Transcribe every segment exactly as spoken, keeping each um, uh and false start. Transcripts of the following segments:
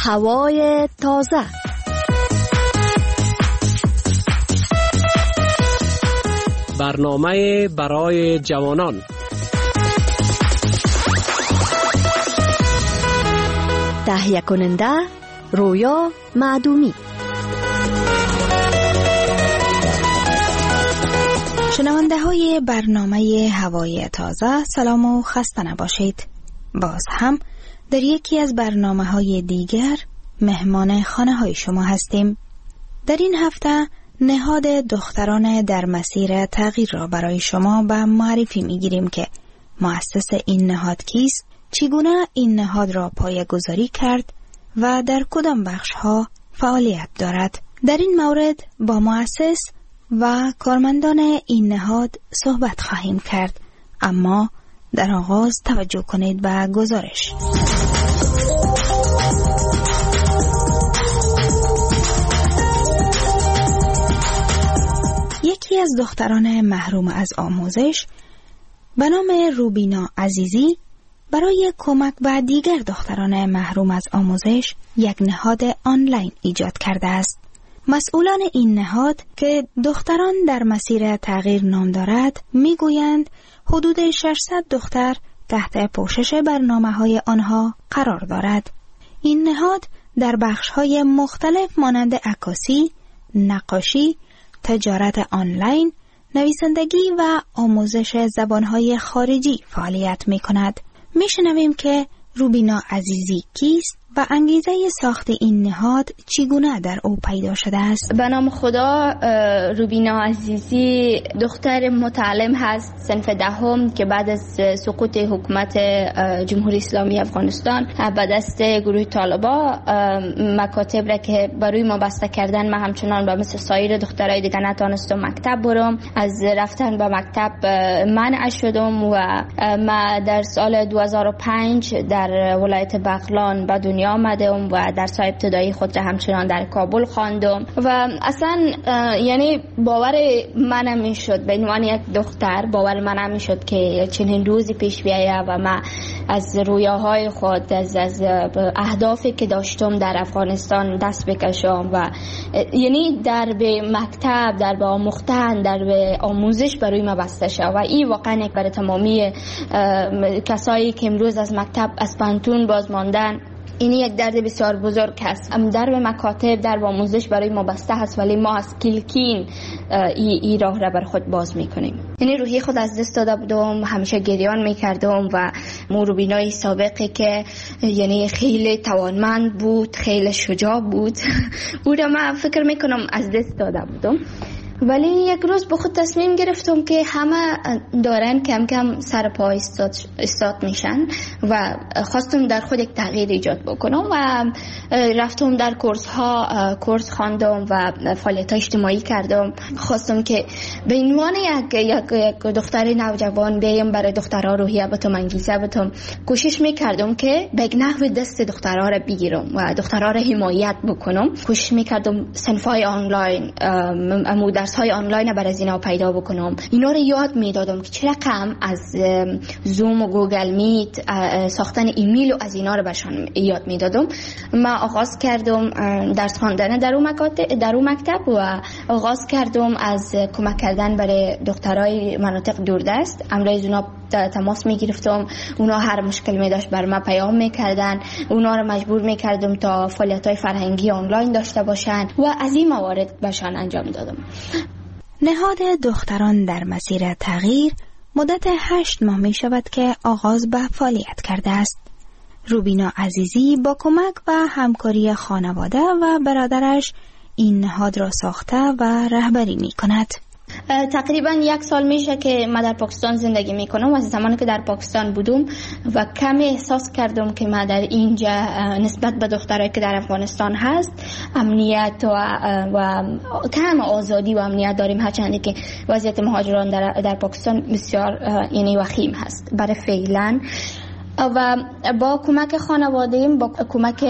هوای تازه. برنامه برای جوانان. تهیه کننده رویا معدومی. شنونده های برنامه هوای تازه، سلام و خسته نباشید. باز هم در یکی از برنامه های دیگر مهمان خانه های شما هستیم. در این هفته نهاد دختران در مسیر تغییر را برای شما به معرفی می گیریم که مؤسس این نهاد کیست، چگونه این نهاد را پایه‌گذاری کرد و در کدام بخش ها فعالیت دارد. در این مورد با مؤسس و کارمندان این نهاد صحبت خواهیم کرد، اما در آغاز توجه کنید به گزارش. یکی از دختران محروم از آموزش به نام روبینا عزیزی برای کمک به دیگر دختران محروم از آموزش یک نهاد آنلاین ایجاد کرده است. مسئولان این نهاد که دختران در مسیر تغییر نام دارد میگویند حدود ششصد دختر تحت پوشش برنامه‌های آنها قرار دارد. این نهاد در بخش‌های مختلف مانند عکاسی، نقاشی، تجارت آنلاین، نویسندگی و آموزش زبان‌های خارجی فعالیت می‌کند. می‌شنویم که روبینا عزیزی کیست و انگیزه ساخت این نهاد چگونه در او پیدا شده است. به نام خدا، روبینا عزیزی دختر متعلم هست صنف دهم که بعد از سقوط حکومت جمهوری اسلامی افغانستان به دست گروه طالبا مکاتب را که برای ما بسته کردن، من همچنان به مثل سایر دخترای دیگه نتونستم مکتب برم. از رفتن به مکتب منع شدم و ما در سال دو هزار و پنج در ولایت بغلان به دنیا آمدم و درس ابتدایی خود را همچنان در کابل خواندم و اصلا یعنی باور من نمیشد، به عنوان یک دختر باور من نمیشد که چنین روزی پیش بیاید و من از رویاهای خود، از از اهدافی که داشتم در افغانستان دست بکشم و یعنی در به مکتب، در به آموختن، در به آموزش برای من بسته شد و این واقعا یک برای تمامی کسایی که امروز از مکتب از پانتون باز ماندن، این یک درد بسیار بزرگ است. در به مکاتب، در به آموزش برای ما بسته هست، ولی ما از کلکین ای, ای راه را بر خود باز میکنیم. یعنی روحی خود از دست داده بودم، همیشه گریان میکردم و روبینای سابقی که یعنی خیلی توانمند بود، خیلی شجاع بود او را من فکر میکنم از دست داده بودم. ولی یک روز به خود تصمیم گرفتم که همه دارن کم کم سر پا استاد, استاد میشن و خواستم در خود یک تغییر ایجاد بکنم و رفتم در کورس ها کورس خواندم و فعالیت اجتماعی کردم. خواستم که به عنوان یک یک یک دختر نوجوان بیام برای دخترها روحیه بتم، انگیزه بتم. کوشش میکردم که به نحو دست دخترها را بگیرم و دخترها را حمایت بکنم. کوشش میکردم صنفای آنلاین، درس های آنلاین برای اینا پیدا بکنم. اینا رو یاد میدادم که چه رقم از زوم و گوگل میت، ساختن ایمیل و از اینا رو بهشون یاد میدادم. من آغاز کردم درس خواندن در اون مکاتب، در اون مکتب و آغاز کردم از کمک کردن برای دخترای مناطق دوردست. امروز اونا تماس میگرفتم، اونا هر مشکل می داشت بر من پیام میکردن، اونا رو مجبور میکردم تا فعالیت‌های فرهنگی آنلاین داشته باشن و از این موارد بهشون انجام دادم. نهاد دختران در مسیر تغییر مدت هشت ماه می شود که آغاز به فعالیت کرده است. روبینا عزیزی با کمک و همکاری خانواده و برادرش این نهاد را ساخته و رهبری می کند. تقریبا یک سال میشه که من در پاکستان زندگی میکنم. از زمانی که در پاکستان بودم و کمی احساس کردم که من در اینجا نسبت به دخترایی که در افغانستان هست امنیت و, و کم آزادی و امنیت داریم، هرچند که وضعیت مهاجران در, در پاکستان بسیار یعنی وخیم هست. برای فعلا و با کمک خانواده‌ام، با کمک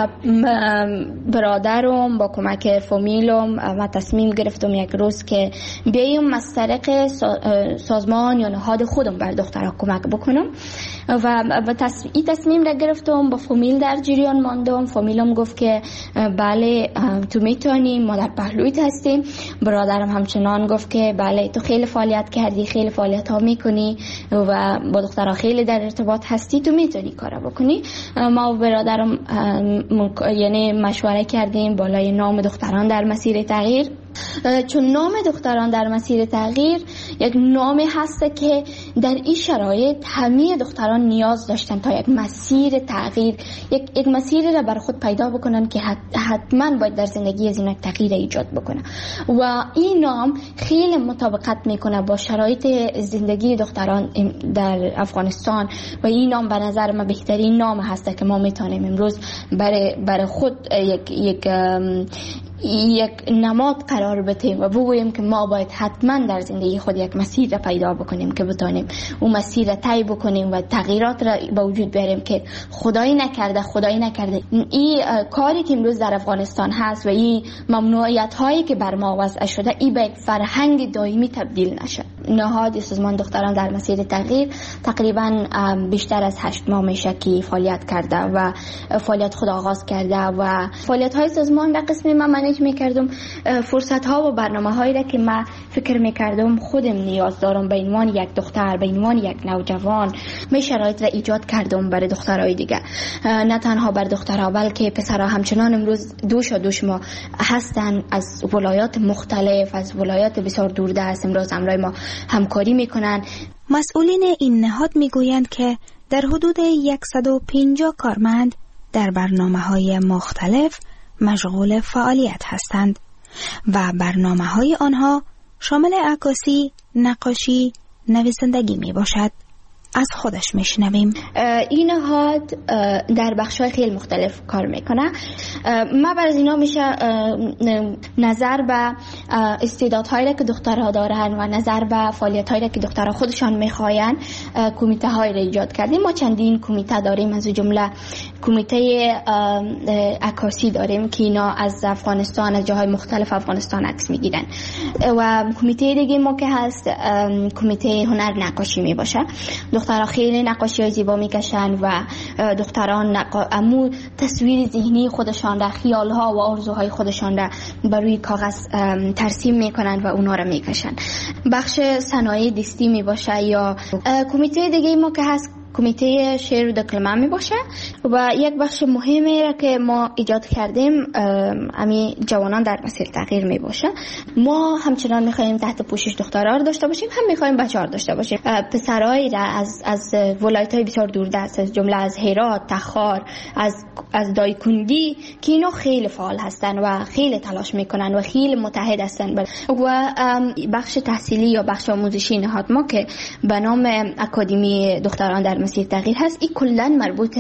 برادرم، با کمک فامیلم و تصمیم گرفتم یک روز که بیایم از طریق سازمان یا نهاد خودم بر دخترها کمک بکنم و این تصمیم را گرفتم. با فامیل در جریان ماندم. فامیلم گفت که بله تو میتونی، ما در پهلویت هستیم. برادرم همچنان گفت که بله تو خیلی فعالیت کردی، خیلی فعالیت ها میکنی و با دخترها خیلی در ارتباط هستی، تو میتونی کارا بکنی. ما و برادرم یعنی مشوره کردیم بالای نام دختران در مسیر تغییر، چون نام دختران در مسیر تغییر یک نامی هست که در این شرایط همه دختران نیاز داشتن تا یک مسیر تغییر، یک, یک مسیری را بر خود پیدا بکنن که حتما باید در زندگی از این تغییر ایجاد بکنه و این نام خیلی مطابقت میکنه با شرایط زندگی دختران در افغانستان و این نام به نظر من بهترین نام هست که ما میتونیم امروز برای برای خود یک یک یک نماد قرار بدیم و بگوییم که ما باید حتما در زندگی خود یک مسیر را پیدا بکنیم که بتونیم اون مسیر را طی بکنیم و تغییرات را به وجود بیاریم که خدایی نکرده خدایی نکرده این کاری که امروز در افغانستان هست و این ممنوعیت هایی که بر ما وضع شده این به یک فرهنگ دائمی تبدیل نشه. نهاد سازمان دختران در مسیر تغییر تقریبا بیشتر از هشت ماه میشه که فعالیت کرده و فعالیت خود آغاز کرده و فعالیت های سازمان در قسم من منیج میکردم. فرصت ها و برنامه هایی را که من فکر میکردم خودم نیاز دارم به عنوان یک دختر، به عنوان یک نوجوان، می شرایط را ایجاد کردم برای دخترای دیگه، نه تنها بر دخترها بلکه پسرها همچنان امروز دوش و دوش ما هستن از ولایات مختلف، از ولایات بسیار دوردست امروز همراه ما همکاری میکنن. مسئولین این نهاد میگویند که در حدود صد و پنجاه کارمند در برنامه‌های مختلف مشغول فعالیت هستند و برنامه‌های آنها شامل عکاسی، نقاشی، نویسندگی می باشد. از خودش میشنویم. این نهاد در بخش‌های خیلی مختلف کار میکنه. ما بر از اینا میشه نظر به استعدادهایی که دخترها دارن و نظر به فعالیت‌هایی که دخترها خودشان میخواین کمیته های را ایجاد کردیم. ما چندین کمیته داریم، از جمله کمیته عکاسی داریم که اینا از افغانستان، از جاهای مختلف افغانستان عکس میگیرن و کمیته دیگه ما که هست کمیته هنر نقاشی میباشه. دخترها خیلی نقاشی های زیبا میکشن و دختران نقا... امو تصویر ذهنی خودشان را، خیال ها و آرزوهای خودشان را بر روی کاغذ ترسیم میکنن و اونا را میکشن. بخش صنایع دستی میباشه یا کمیته دیگه ما که هست کمیته شعر و دکلمه می باشه و یک بخش مهمی را که ما ایجاد کردیم امی جوانان در مسیر تغییر می باشه. ما همچنان می خواهیم تحت پوشش دخترها رو داشته باشیم، هم می خواهیم بچه‌ها رو داشته باشیم. پسرایی را از از ولایت‌های بسیار دوردست، از جمله از هرات، تخار، از از دایکنڈی که اینا خیلی فعال هستن و خیلی تلاش میکنن و خیلی متحد هستن و بخش تحصیلی یا بخش آموزشی نهاد ما که به نام اکادمی دختران در مسیر تغییر هست، این کلا مربوط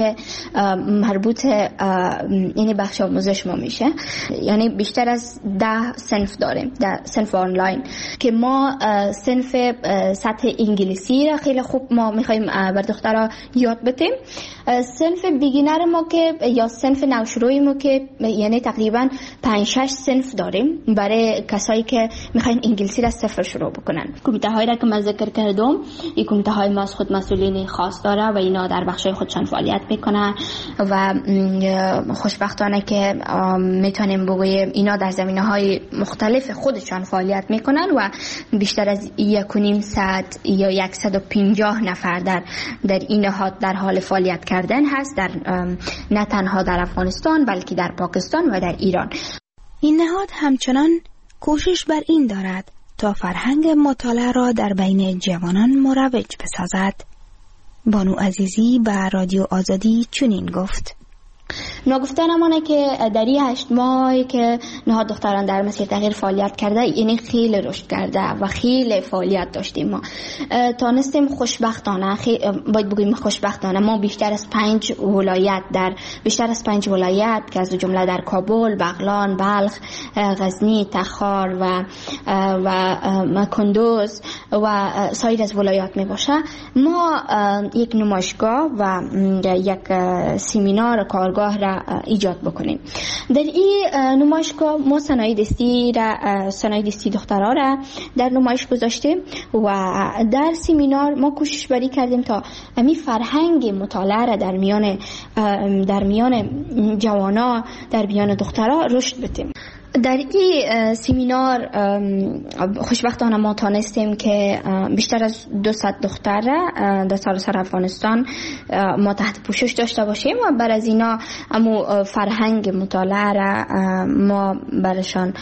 مربوط یعنی بخش آموزش ما میشه. یعنی بیشتر از ده صنف داریم، ده صنف آنلاین که ما صنف سطح انگلیسی را خیلی خوب ما میخوایم بر دخترها یاد بدیم. صنف بیگینر ما که یا صنف نوشروی ما که یعنی تقریبا پنج شش صنف داریم برای کسایی که میخواین انگلیسی را صفر شروع بکنن. کمیته هایی را که من ذکر کردم، این کمیته های ما از خود مسئولین خاص داره و اینا در بخشای خودشان فعالیت میکنن و خوشبختانه که میتونیم بگویم اینا در زمینه‌های مختلف خودشان فعالیت میکنن و بیشتر از یک و نیم صد یا صد و پنجاه نفر در در این نهاد در حال فعالیت کردن هست، در نه تنها در افغانستان بلکه در پاکستان و در ایران. این نهاد همچنان کوشش بر این دارد تا فرهنگ مطالعه را در بین جوانان مروج بسازد. بانو عزیزی به رادیو آزادی چنین گفت: نگفتنمونه که در این هشت ماه که نهاد دختران در مسیر تغییر فعالیت کرده، یعنی خیلی رشد کرده و خیلی فعالیت داشتیم. ما تانستیم خوشبختانه، باید بگویم خوشبختانه، ما بیشتر از پنج ولایت در بیشتر از پنج ولایت که از جمله در کابل، بغلان، بلخ، غزنی، تخار و و کندوز و سایر از ولایات می باشه، ما یک نمایشگاه و یک سمینار کارگاه را ایجاد بکنیم. در این نمایشگاه ما صنایع دستی را صنایع دستی دخترها را در نمایش گذاشتیم و در سمینار ما کوشش بری کردیم تا امی فرهنگ مطالعه را در میان در میان جوانا، در میان دخترها رشد بدیم. در این سمینار خوشبختانه ما تانستیم که بیشتر از دویست دختر در سراسر افغانستان ما تحت پوشش داشته باشیم و بر از اینا امو فرهنگ مطالعه را ما برشان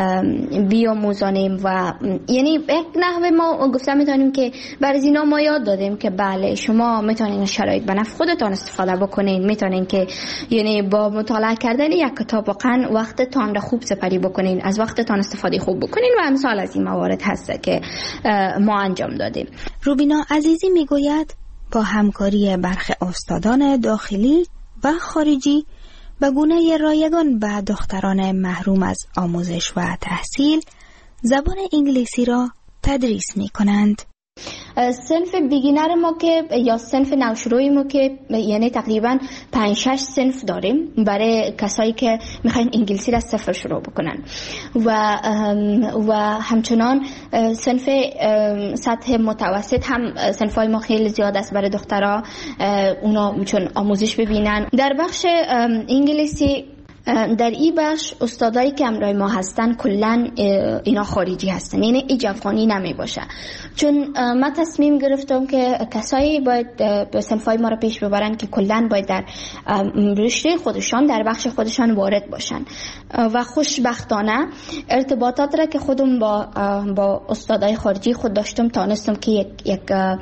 بیاموزانیم و یعنی یک نحوه ما گفته میتونیم که بر از اینا ما یاد دادیم که بله شما میتونین شرایط به نفع خودتان استفاده بکنین، میتونین که یعنی با مطالعه کردن یک کتاب واقعا وقتتان را خوب سپری بکنین، از وقتتان استفاده خوب بکنین و امثال از این موارد هست که ما انجام دادیم. روبینا عزیزی میگوید با همکاری برخی استادان داخلی و خارجی به گونه رایگان به دختران محروم از آموزش و تحصیل زبان انگلیسی را تدریس می کنند. صنف بیگینر ما که یا صنف نوشروی ما که یعنی تقریبا پنج شش صنف داریم برای کسایی که میخواین انگلیسی را صفر شروع بکنن و و همچنان صنف سطح متوسط هم صنفای ما خیلی زیاد است برای دخترها، اونا چون آموزش ببینن. در بخش انگلیسی در این بخش استادایی که همراه ما هستن کلن اینا خارجی هستن، یعنی ایج افغانی نمی باشه، چون ما تصمیم گرفتم که کسایی باید به صنفای ما را پیش ببرن که کلن باید در رشته خودشان در بخش خودشان وارد باشن و خوشبختانه ارتباطات را که خودم با با استادای خارجی خود داشتم تانستم که یک یک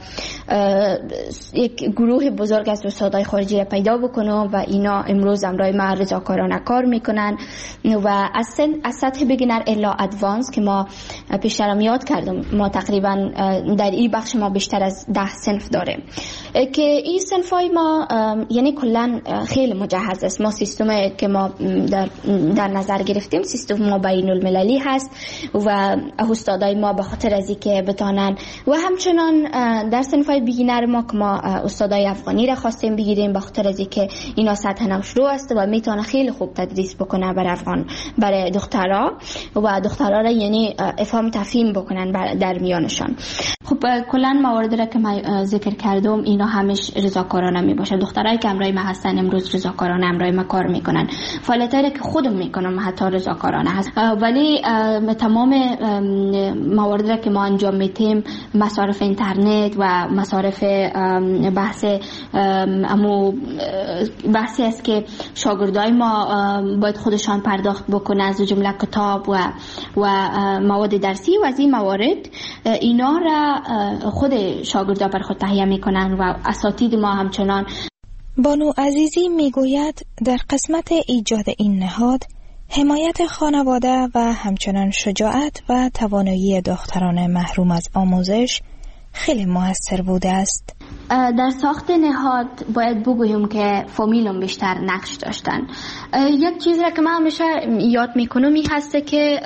یک گروه بزرگ از استادای خارجی را پیدا بکنم و اینا امروز همراه ما رضاکارانه کار میکنن و از از سطح بگینر الا ادوانس که ما پیشترم یاد کردم ما تقریبا در این بخش ما بیشتر از ده صنف داریم که این صنفای ما یعنی کلا خیلی مجهز است. ما سیستم که ما در, در نظر گرفتیم سیستم ما بین المللی هست و استادای ما به خاطر از اینکه بتانن و همچنان در صنفای بیگینر ما که ما استادای افغانی را خواستیم بگیریم به خاطر از اینکه اینا سطح نوشرو است و میتونه خیلی خوب تدریس بکنه برای افغان برای دخترها و دخترها را یعنی افهام تفهیم بکنن در میانشان. خب کلا مواردی را که من ذکر کردم اینا همش رضاکارانه می باشه. دخترایی که همراه ما هستن امروز رضاکارانه همراه ما کار میکنن. فعالیتایی که خودم میکنم حتی رضاکارانه هست، ولی تمام مواردی را که ما انجام میدیم مصارف اینترنت و مصارف بحث امو بحثی است که شاگردای ما باید خودشان پرداخت بکنه از جمله کتاب و و مواد درسی و از این موارد اینا را خود شاگردا بر خود تهیه میکنن و اساتید ما همچنان. بانو عزیزی میگوید در قسمت ایجاد این نهاد حمایت خانواده و همچنان شجاعت و توانایی دختران محروم از آموزش خیلی موثر بوده است. در ساخت نهاد باید بگویم که فامیلم بیشتر نقش داشتن. یک چیز را که من همیشه یاد میکنم این هسته که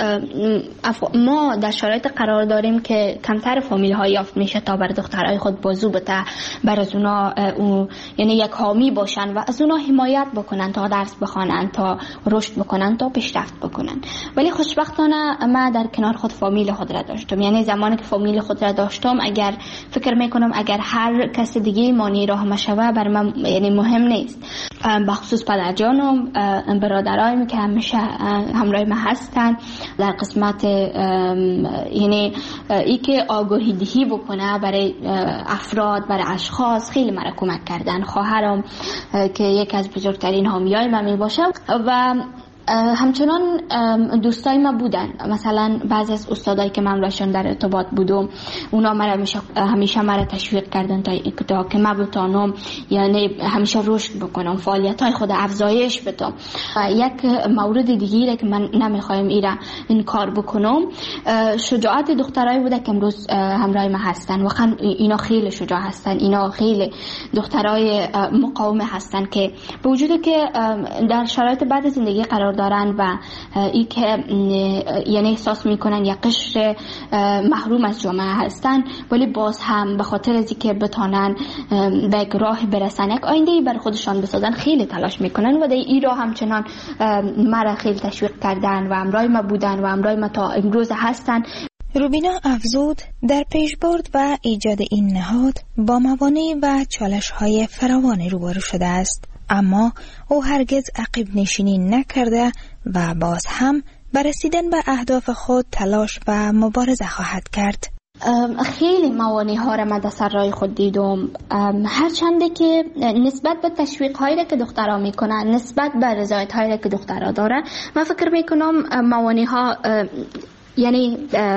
ما در شرایط قرار داریم که کمتر فامیل ها یافت میشه تا بر دخترای خود بازو بته، بر از اونا یعنی یک حامی باشن و از اونا حمایت بکنن تا درس بخوانن، تا رشد بکنن، تا پیشرفت بکنن. ولی خوشبختانه من در کنار خود فامیل خود را داشتم، یعنی زمانی که فامیل خود را داشتم اگر فکر میکنم اگر هر کس دیگه مانی راه مشوه بر من یعنی مهم نیست. بخصوص پدرجانم برادرایم که همیشه همراه ما هستن در قسمت یعنی ای که آگاهی دهی بکنه برای افراد برای اشخاص خیلی مرا کمک کردن. خواهرم که یکی از بزرگترین حامیای من می باشه و همچنان دوستای ما بودن، مثلا بعضی از استادایی که من باشون در ارتباط بودم اونا مرا همیشه همیشه مرا تشویق کردن تا که من بتونم یعنی همیشه رشد بکنم، فعالیت‌های خود افزایش بدم. یک مورد دیگه که من نمیخوایم ایرا این کار بکنم شجاعت دخترای بوده که امروز همراه ما هستن. واقعا اینا خیلی شجاع هستن، اینا خیلی دخترای مقاوم هستن که به وجودی که در شرایط بد زندگی قرار دارن و ای که یعنی احساس میکنن یک قشر محروم از جامعه هستن، ولی باز هم به خاطر از اینکه بتونن به یک راه برسن، یک آینده‌ای بر خودشان بسازن، خیلی تلاش میکنن و در این راه همچنان مرا خیلی تشویق کردن و همراه ما بودن و همراه ما تا امروز هستن. روبینا افزود در پیشبرد و ایجاد این نهاد با موانع و چالش‌های فراوان روبرو شده است، اما او هرگز عقب نشینی نکرده و باز هم بر رسیدن به اهداف خود تلاش و مبارزه خواهد کرد. خیلی موانع ها را من در سر راه خود دیدم، هرچنده که نسبت به تشویق هایی که دخترها میکنن، نسبت به رضایت هایی که دخترها دارن، من فکر میکنم موانع ها یعنی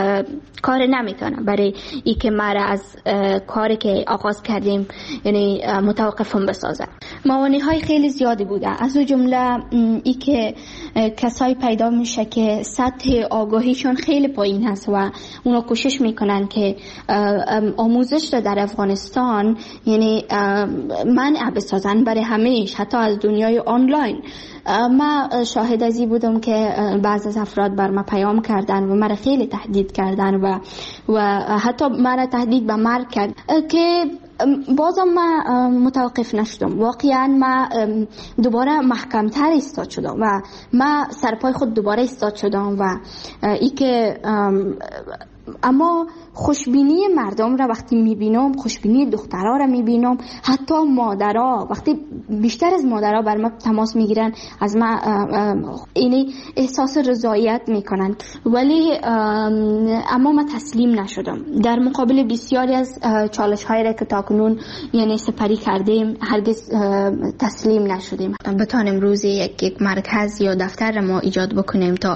کار نمیکنه برای ای که مرا از کاری که آغاز کردیم یعنی متوقفم بسازه. موانع های خیلی زیادی بوده، از اون جمله ای که کسایی پیدا میشه که سطح آگاهیشون خیلی پایین هست و اونا کوشش میکنن که آموزش رو در افغانستان یعنی منع بسازن برای همیشه، حتی از دنیای آنلاین. من شاهد ازی بودم که بعض از افراد بر من پیام کردن و مرا خیلی تهدید کردن و و حتی مرا تهدید به مرگ کرد که بازم من متوقف نشدم. واقعا من دوباره محکم‌تر ایستاد شدم و من سرپای خود دوباره ایستاد شدم و ای که اما خوشبینی مردم را وقتی میبینم، خوشبینی دخترها را میبینم، حتی مادرها وقتی بیشتر از مادرها بر ما تماس میگیرن از ما اینی احساس رضایت میکنن، ولی اما من تسلیم نشدم. در مقابل بسیاری از چالش هایی را که تاکنون یعنی سپری کردیم هرگز تسلیم نشدیم. بتانیم روزی یک, یک مرکز یا دفتر ما ایجاد بکنیم تا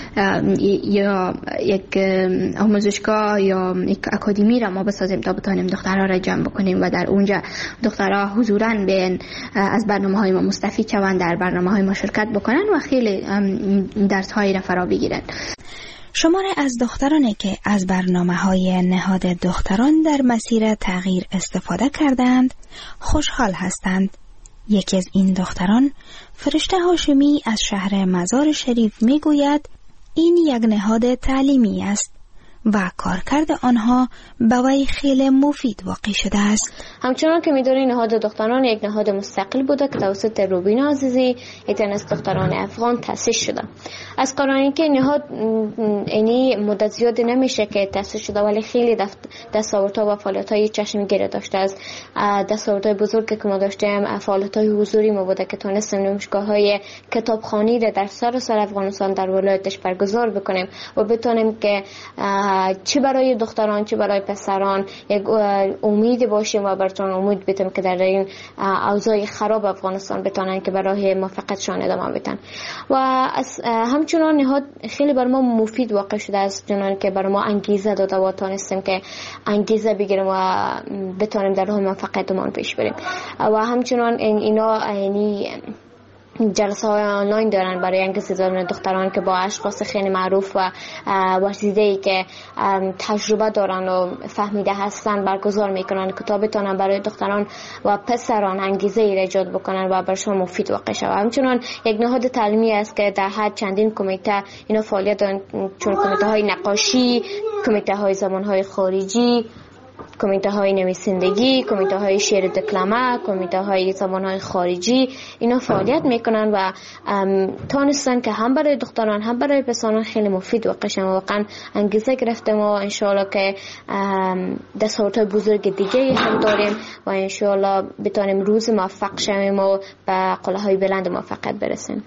یا یک آموزشگاه یا یک اکادمی را ما بسازیم تا بتانیم دخترها را جمع بکنیم و در اونجا دخترها حضوراً بیان از برنامه‌های ما مستفید شوند، در برنامه‌های ما شرکت بکنن و خیلی درس‌هایی را فرا بگیرن. شماری از دخترانی که از برنامه‌های نهاد دختران در مسیر تغییر استفاده کردند خوشحال هستند. یکی از این دختران، فرشته هاشمی از شهر مزار شریف، میگوید این یک نهاد تعلیمی است و کارکرد آنها به وی خیلی مفید واقع شده است. همچنان که می‌دونید نهاد دختران یک نهاد مستقل بوده که توسط روبینا عزیزی یک از دختران افغان تأسیس شده. از قراری که نهاد اینی مدت زیاد نمیشه که تأسیس شده، ولی خیلی دستاوردها و فعالیت‌های چشمگیر داشته است. دستاوردهای بزرگی که ما داشتیم فعالیت‌های حضوری ما بوده که تونستیم نمایشگاه‌های کتابخوانی را در سراسر افغانستان در ولایتش برگزار بکنیم و بتونیم که چه برای دختران چه برای پسران یک امید باشیم و براتون امید بدیم که در این اوضاع خراب افغانستان بتونن که برای موفقیتشان ادامه بدن. و همچنان نهاد خیلی بر ما مفید واقع شده است، چنان که بر ما انگیزه داده و تونستیم که انگیزه بگیریم و بتونیم در راه موفقیتمون پیش بریم. و همچنان اینا یعنی جلسه های آنلاین دارن برای انگیزه دادن دختران که با اشخاص خیلی معروف و ورزیده‌ای که تجربه دارن و فهمیده هستن برگزار میکنن که تا بتونن برای دختران و پسران انگیزه ای ایجاد بکنن و برشون مفید واقع شود. همچنان یک نهاد تعلیمی است که در حد چندین کمیته اینا فعالیت دارن، چون کمیته های نقاشی، کمیته های زبان های خارجی، کمیته های نویسندگی، کمیته های شعر دکلمه، کمیته های زبان های خارجی، اینا فعالیت میکنن و تونستن که هم برای دختران هم برای پسران خیلی مفید واقع شن. واقعا انگیزه گرفتیم و انشاءالله که دستاوردهای بزرگ دیگه هم داریم و انشاءالله بتونیم روز موفق شویم و به قله‌های بلند موفقیت برسیم.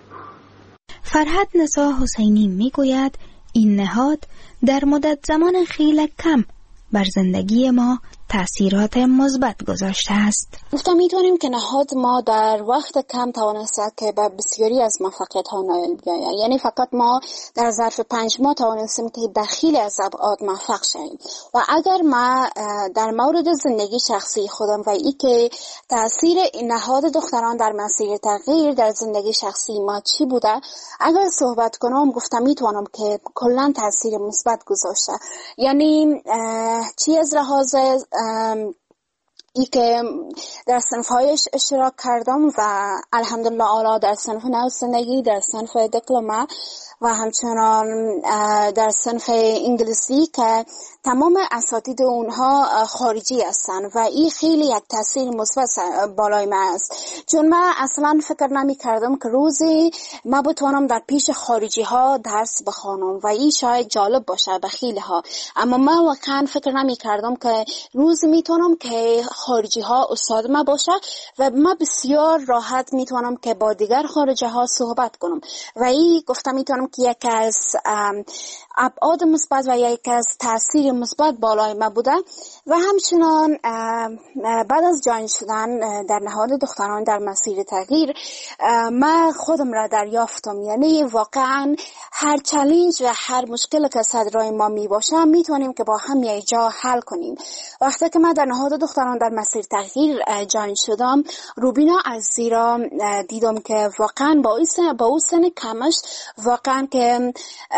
فرحت نسا حسینی میگوید این نهاد در مدت زمان خیلی کم بر زندگی ما تأثیرات مثبت گذاشته است. گفتم میتونیم که نهاد ما در وقت کم توانسته که به بسیاری از موفقیت ها نائل بیاید. یعنی فقط ما در ظرف پنج ماه توانستیم که در خیلی از ابعاد موفق شویم. و اگر ما در مورد زندگی شخصی خودم و ای که تاثیر نهاد دختران در مسیر تغییر در زندگی شخصی ما چی بوده، اگر صحبت کنم گفتم میتونم که کلا تاثیر مثبت گذاشته. یعنی چی از لحاظ ای که در صنف‌هایش اشتراک کردم و الحمدلله اعلی در صنف نویسندگی، در صنف دیپلم و همچنان در صنف انگلیسی که تمام اساتید اونها خارجی هستن و این خیلی یک تاثیر مثبت بالای من است، چون من اصلا فکر نمی کردم که روزی من بتوانم در پیش خارجی ها درس بخوانم و این شاید جالب باشه به خیلی ها، اما من واقعا فکر نمی کردم که روزی میتونم که خارجی ها استاد ما باشه و من بسیار راحت میتونم که با دیگر خارجی ها صحبت کنم و این گفتم میتونم که یک از ابعاد مثبت و یک از تاثیر مثبت بالای ما بوده. و همچنان بعد از جاین شدن در نهاد دختران در مسیر تغییر من خودم را دریافتم، یعنی واقعا هر چالش و هر مشکل که صدرای ما می باشه میتونیم که با هم یک جا حل کنیم. وقتی که من در نهاد دختران در مسیر تغییر جاین شدم، روبینا عزیزی را دیدم که واقعا با این با اون سن کمش واقعا که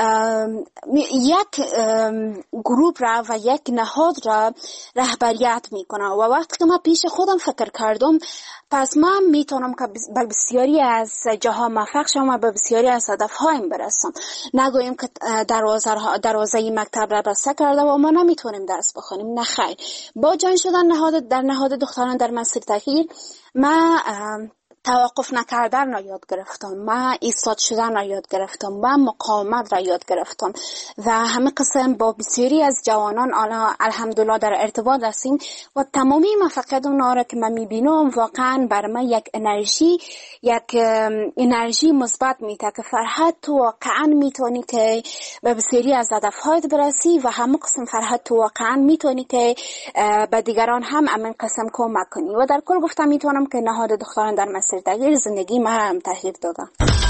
یک گروپ را و یک نهاد را رهبریت میکنه و وقتی که من پیش خودم فکر کردم پس من میتونم که به بسیاری از جاها موفق شم و به بسیاری از هدفهایم برسم. نگویم که دروازه دروازه مکتب را بسته کرده و ما نمیتونیم درس بخونیم، نه خیر. با جاین شدن نهاد در نهاد دختران در مسیر تغییر من توقف نکردن را یاد گرفتم، من ایستاد شدن را یاد گرفتم، من مقاومت را یاد گرفتم و همه قسم با بسیاری از جوانان الحمدلله در ارتباط هستیم و تمامی موفقیت اونها را که من میبینم واقعا بر من یک انرژی یک انرژی مثبت میده که فرحت تو واقعا میتونی که به بسیاری از هدفهایت برسی و همه قسم فرحت تو واقعا میتونی که به دیگران هم همین قسم کمک کنی. و در کل گفتم میتونم که نهاد دختران در مسیر تغییر زندگی ما هم تغییر دادم.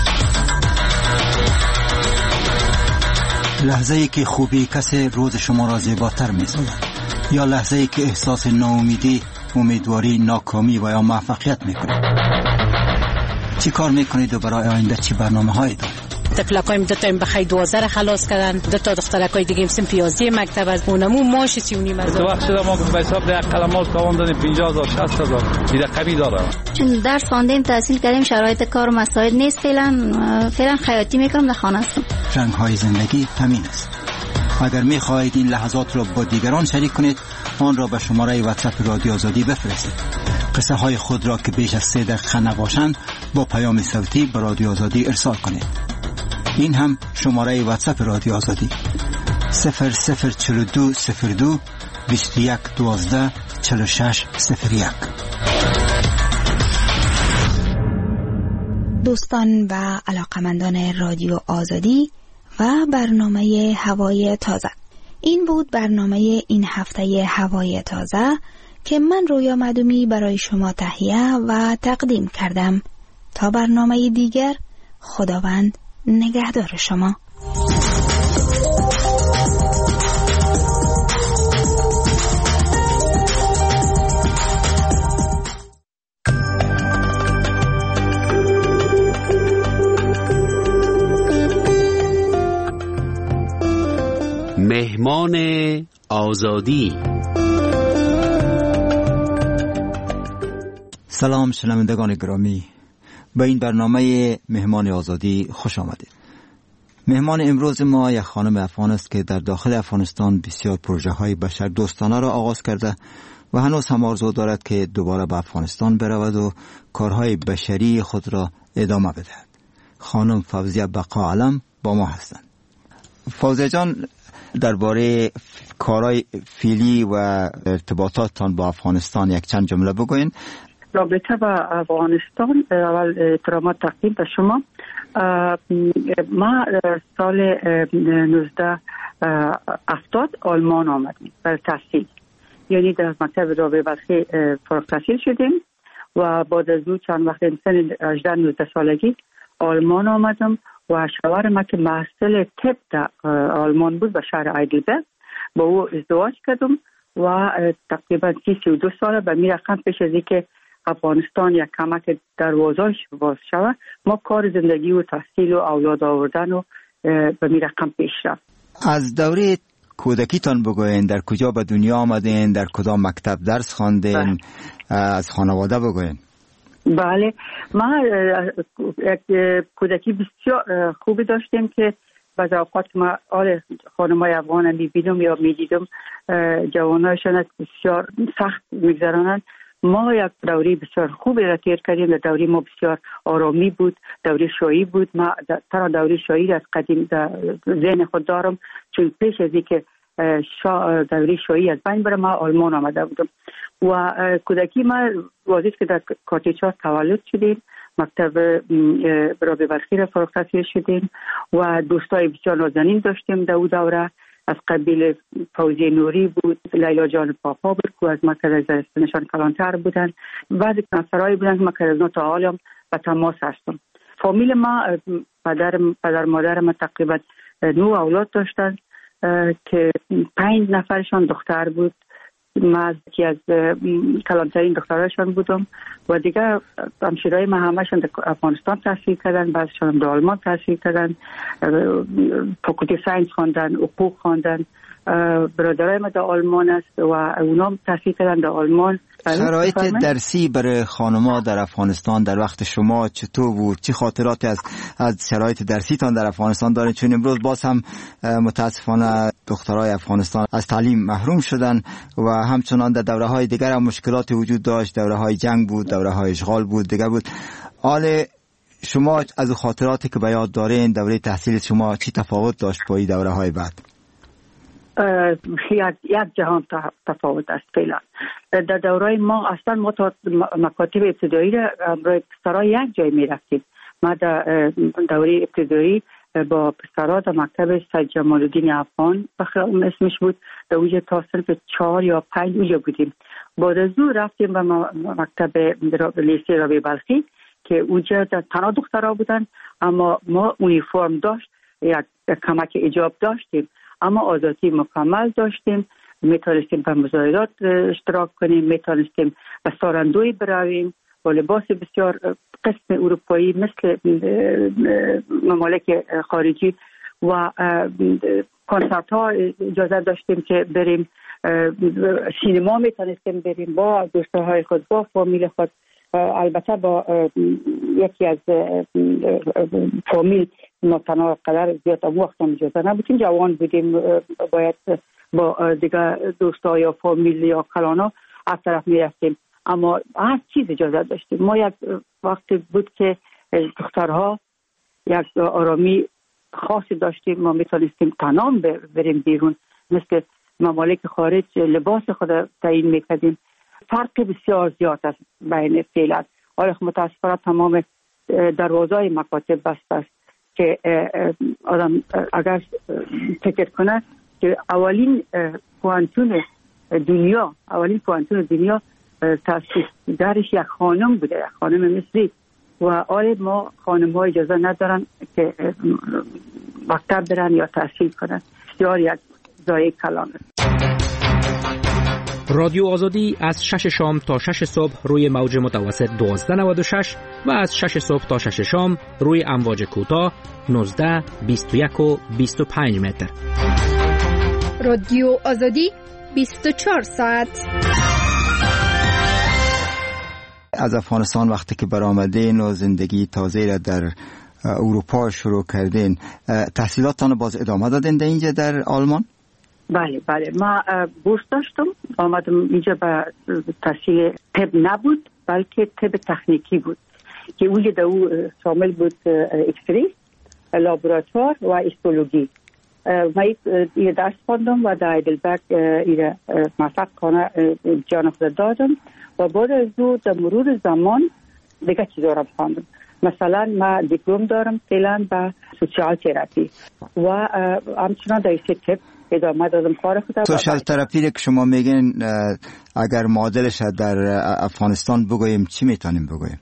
لحظه ای که خوبی کسی روز شما را زیباتر می‌سازد یا لحظه ای که احساس ناامیدی، امیدواری، ناکامی و یا موفقیت می‌کنید. چی کار می‌کنید و برای آینده چی برنامه‌هایی دارید؟ تفلکایم دو تا بخای دوازده را خلاص کردن، دو تا دخترکای دیگه سن پیازی مکتب از اونمو ماش سی و نیم از وقت شده ما به حساب ده قلمال کاوندن پنجاه هزار شصت هزار دیگه کمی داره. چون درس خواندیم تحصیل کردیم شرایط کار و مسائل نیست، فعلا فعلا خیاطی میکنم در خانه هستم. رنگ‌های زندگی همین است. اگر می‌خواهید این لحظات را با دیگران شریک کنید آن را به شماره واتساپ رادیو آزادی بفرستید. قصه های خود را که بیش از سه دقیقه نباشند با پیام صوتی به رادیو آزادی ارسال کنید. این هم شماره واتساپ رادیو آزادی صفر صفر چهل و دو صفر دو بیست و یک دوازده چهل و شش صفر یک. دوستان و علاقمندان رادیو آزادی و برنامه هوای تازه، این بود برنامه این هفته هوای تازه که من رویا معدومی برای شما تهیه و تقدیم کردم. تا برنامه دیگر، خداوند نگهدار شما. مهمان آزادی. سلام شنوندگان گرامی، به این برنامه مهمان آزادی خوش آمدید. مهمان امروز ما یک خانم افغان است که در داخل افغانستان بسیار پروژه های بشر دوستانه را آغاز کرده و هنوز هم آرزو دارد که دوباره به افغانستان برود و کارهای بشری خود را ادامه بدهد. خانم فوزیه بقا علم با ما هستند. فوزیه جان، درباره کارهای فعلی و ارتباطاتتان با افغانستان یک چند جمله بگوین. رابطه با افغانستان، اول احترامات تقدیم به شما. ما سال نوزده هفتاد آلمان آمدیم برای تحصیل یعنی در مکتب رابعه بلخی فارغ التحصیل شدیم و بعد از او چند وقت سن هجده نوزده سالگی آلمان آمدم و شوهر ما که محصل طب در آلمان بود به شهر هایدلبرگ با او ازدواج کردم و تقریبا سی و دو ساله به می رقم پیش از اینکه افغانستان یک کمک دروازه‌اش باز شود ما کار زندگی و تحصیل و اولاد آوردن و به می رقم پیش رفت. از دوره کودکیتان بگوین در کجا به دنیا آمدین، در کدام مکتب درس خواندین، از خانواده بگوین. بله ما یک کودکی بسیار خوبی داشتیم که بعض اوقات ما آل خانمای افغان میبینم یا میدیدم جوانایشان بسیار سخت میگذرانند. ما یک دوری بسیار خوبی را تیر کردیم. در دوری ما بسیار آرامی بود، دوری شایی بود. ما ترا دوری شایی از قدیم در ذهن خود دارم چون پیش از اینکه دوری شایی از بین بره ما آلمان آمده بودم و کودکی ما واضح که در کاتیچا تولد شدیم، مکتب رابعه بلخی را فارغ التحصیل شدیم و دوستای بسیار نازنین داشتیم در او دوره. از قبیل فوزی نوری بود، لیلا جان پاپا بود که از مکتب زرستانشان کلانتر بودن، بعضی کنسرهایی بودن که مکتب از تا حالم به تماس هستم. فامیل ما پدر پدر مادر ما تقریبا نو اولاد داشتن که پنج نفرشان دختر بود. من یکی از کلانترین دختراشان بودم و دیگه همشیرای ما همشون در افغانستان تحصیل کردن، بعضشان در آلمان تحصیل کردن، فاکولته ساینس خواندن، حقوق خواندن. برادرای ما در آلمان است و اونا تحصیل کردن در آلمان. شرایط درسی برای خانم‌ها در افغانستان در وقت شما چطور بود؟ چه خاطراتی از از شرایط درسیتان در افغانستان دارید؟ چون امروز باز هم متاسفانه دخترای افغانستان از تعلیم محروم شدن و همچنان در دوره‌های دیگر هم مشکلات وجود داشت. دوره‌های جنگ بود، دوره‌های اشغال بود، دیگر بود. حال شما از خاطراتی که به یاد دارین دوره تحصیل شما چی تفاوت داشت با این دوره‌های بعد؟ یک یک جهان تفاوت است فعلا. در دوره ما اصلا ما تا مکاتب ابتدایی را برای پسرها یک جای می رفتیم. ما در دوره ابتدایی با پسرها در مکتب سید جمال الدین افغان بخیرم اسمش بود، در اونجا تا صرف چهار یا پنج اونجا بودیم. بعد از اون رفتیم به مکتب لیسه رابعه بلخی که اونجا تنها دخترها بودن اما ما اونیفرم داشت، یک کمک ایجاب داشتیم اما آزادی مکمل داشتیم. میتونستیم به مظاهرات اشتراک کنیم، میتونستیم به ساراندوی برویم با لباس بسیار قسم اروپایی مثل ممالک خارجی و کنسرت ها اجازه داشتیم که بریم، سینما میتونستیم بریم با دوستهای خود، با فامیل خود. البته با یکی از فامیل ما تنها قدر زیاد اون وقت هم اجازه نبودیم، جوان بودیم، باید با دیگه دوستا یا فامیل یا کلانا از طرف میرفتیم اما هر چیز اجازه داشتیم. ما یک وقت بود که دخترها یک آرامی خاصی داشتیم، ما میتونستیم تنها بریم بیرون، مثل ممالک خارج لباس خود تعیین میکردیم. فرق بسیار زیاد است بین فعلا. آره متاسفانه تمام دروازه‌های مکاتب بسته است که آدم اگر فکر کنه که اولین پوانتون دنیا اولین پوانتون دنیا تاسیس درش یک خانم بوده، یک خانم مصری و آره ما خانم‌ها اجازه ندارن که مکتب برن یا تحصیل کنن. بسیار یک ضایع کلام است. رادیو آزادی از شش شام تا شش صبح روی موج متوسط دوازده نود و شش و از شش صبح تا شش شام روی امواج کوتاه نوزده، بیست و یک و بیست و پنج متر. رادیو آزادی بیست و چهار ساعت. از افغانستان وقتی که برآمدین و زندگی تازه را در اروپا شروع کردین، تحصیلاتتان باز ادامه دادین در اینجا در آلمان؟ بله بله ما بورس داشتم، آمدم اینجا به تحصیل طب نبود بلکه طب تکنیکی بود که اونجا در او شامل بود اکسری، لابراتوار و هیستولوژی. ما این درس خواندم و در هایدلبرگ این موفقانه جان خود دادم و بعد از او در مرور زمان دیگه چیزا را خواندم. مثلا ما دیپلم دارم فعلا با سوشال تراپی و همچنان در این طب ادامه دادم کار خودم. سوشال تراپی که شما میگین اگر معادلش در افغانستان بگوییم چی میتونیم بگوییم؟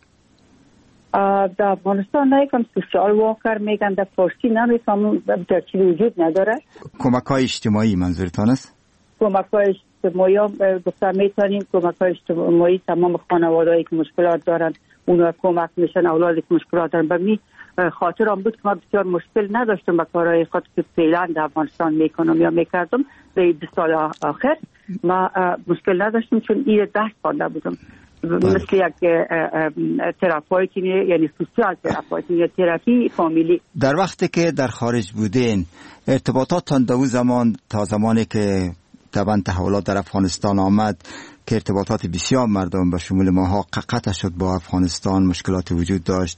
در افغانستان نیکم سوشال واکر میگن، در فارسی نمیفهمم در چی وجود نداره. کمک های اجتماعی منظورتان است؟ کمک های اجتماعی گفتم میتونیم کمک های اجتماعی تمام خانوادهایی که مشکلات دارن اونا کمک میشن، اولادی که مشکلات دارن. به می خاطرم بود که ما بسیار مشکل نداشتم با کارهای خود که فعلا در افغانستان میکنم یا میکردم. به بیست سال آخر ما مشکل نداشتم چون این دست خورده بودم. مثل یک تراپیوتی یعنی سوشال تراپیوتی یا تراپی فامیلی. در وقتی که در خارج بودین ارتباطاتتان در اون زمان تا زمانی که طبعا تحولات در افغانستان آمد که ارتباطات بسیار مردم به شمول ماها قطع شد با افغانستان، مشکلات وجود داشت،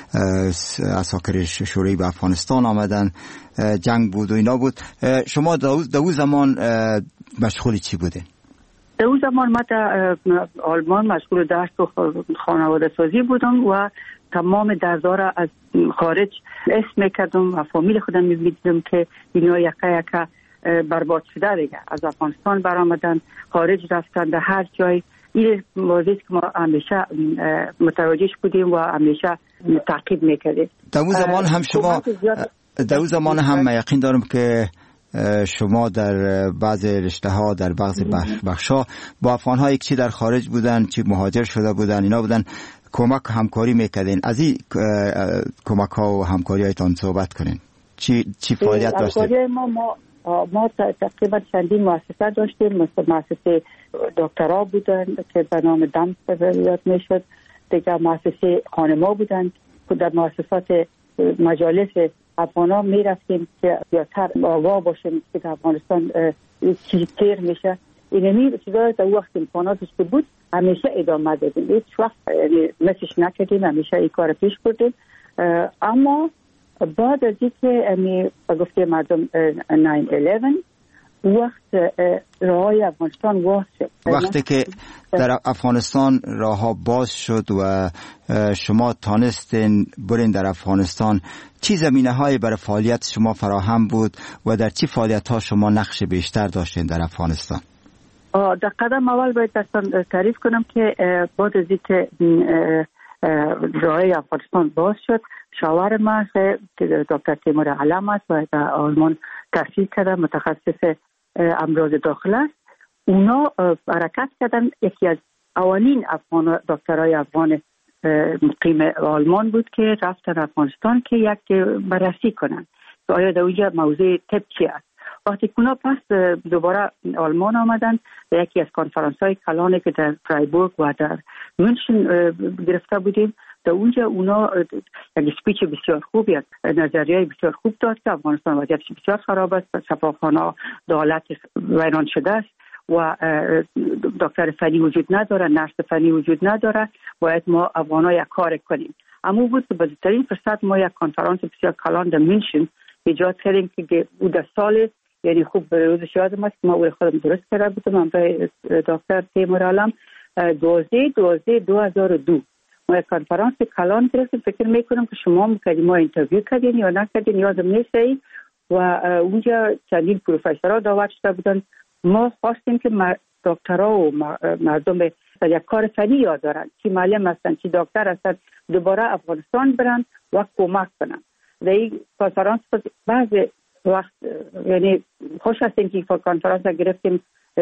عساکر شوروی به افغانستان آمدن، جنگ بود و اینا بود. شما در اون زمان مشغول چی بودین؟ در اون زمان ما در آلمان مشغول درس و خانواده سازی بودم و تمام درزا از خارج اسم میکردم و فامیل خودم میبیدم که اینا یکه یکه برباد شده دیگه، از افغانستان برآمدن، خارج رفتن، در هر جای. این موضوعی که ما همیشه متوجهش بودیم و همیشه تعقیب میکردیم. در اون زمان هم شما در اون زمان هم یقین دارم که شما در بعض رشته ها در بعض بخش ها با افغان ها یک چی در خارج بودن، چی مهاجر شده بودن، اینا بودن، کمک همکاری میکردین. از این کمک ها و همکاری هایتان صحبت کنین. چی چی فعالیت داشتید؟ همکاری ما ما ما تقریبا چندین مؤسسه داشتیم. مثل مؤسسه دکترا بودن که به نام دم یاد میشد، دیگه مؤسسه خانما بودن که در مؤسسات مجالس افغانا میرفتیم که زیادتر آگاه باشیم که در افغانستان چیزی تیر میشه. اینمی چیزا در وقت امکاناتش که بود همیشه ادامه دادیم، هیچ وقت مثلش نکردیم، همیشه این کار پیش بردیم. اما بعد از اینکه امی گفته مردم ناین الیون وقت راههای افغانستان باز شد، وقتی که در افغانستان راهها باز شد و شما تانستین برین در افغانستان، چی زمینه های برای فعالیت شما فراهم بود و در چی فعالیت ها شما نقش بیشتر داشتین در افغانستان؟ در قدم اول باید دستان تعریف کنم که بعد از اینکه راههای افغانستان باز شد، شاور ما که دکتر تیمور علم است و در آلمان تحصیل کرده، متخصص امراض داخل است. اونا حرکت کردن. یکی از اولین افغان دکترای افغان مقیم آلمان بود که رفتن افغانستان که یک بررسی کنن که آیا در اونجا موضوع طب چی است. وقتی اونا پس دوباره آلمان آمدن، یکی از کنفرانس های کلانی که در فرایبورگ و در مونشن گرفته بودیم، در اونجا اونا یک سپیچ بسیار خوب، یک نظریه بسیار خوب داد که افغانستان وضعیتش بسیار خراب است، شفاخانه دولت ویران شده است و دکتر فنی وجود نداره، نرس فنی وجود نداره، باید ما افغانا یک کار کنیم. اما بود که بزرگترین فرصت ما یک کنفرانس بسیار کلان در مونشن ایجاد کردیم که بود در سال، یعنی خوب به روزش یادم است که ما او خودم درست کرده بودم همراه دکتر تیمور علم دوازده دوازده دو هزار و دو ما یک کنفرانس کلان گرفتیم. فکر میکنم که شما مکردیم، ما اینترویو کردین یا نکردین یادم نیست و اونجا چندین پروفسورها دعوت شده بودن. ما خواستیم که دکترها و مردم یک کار فنی یاد دارن، چی معلم هستن، چی دکتر هستن، دوباره افغانستان برن و کمک کنن. در این کنفرانس بعض وقت یعنی خوش هستیم که کنفرانس گرفتیم،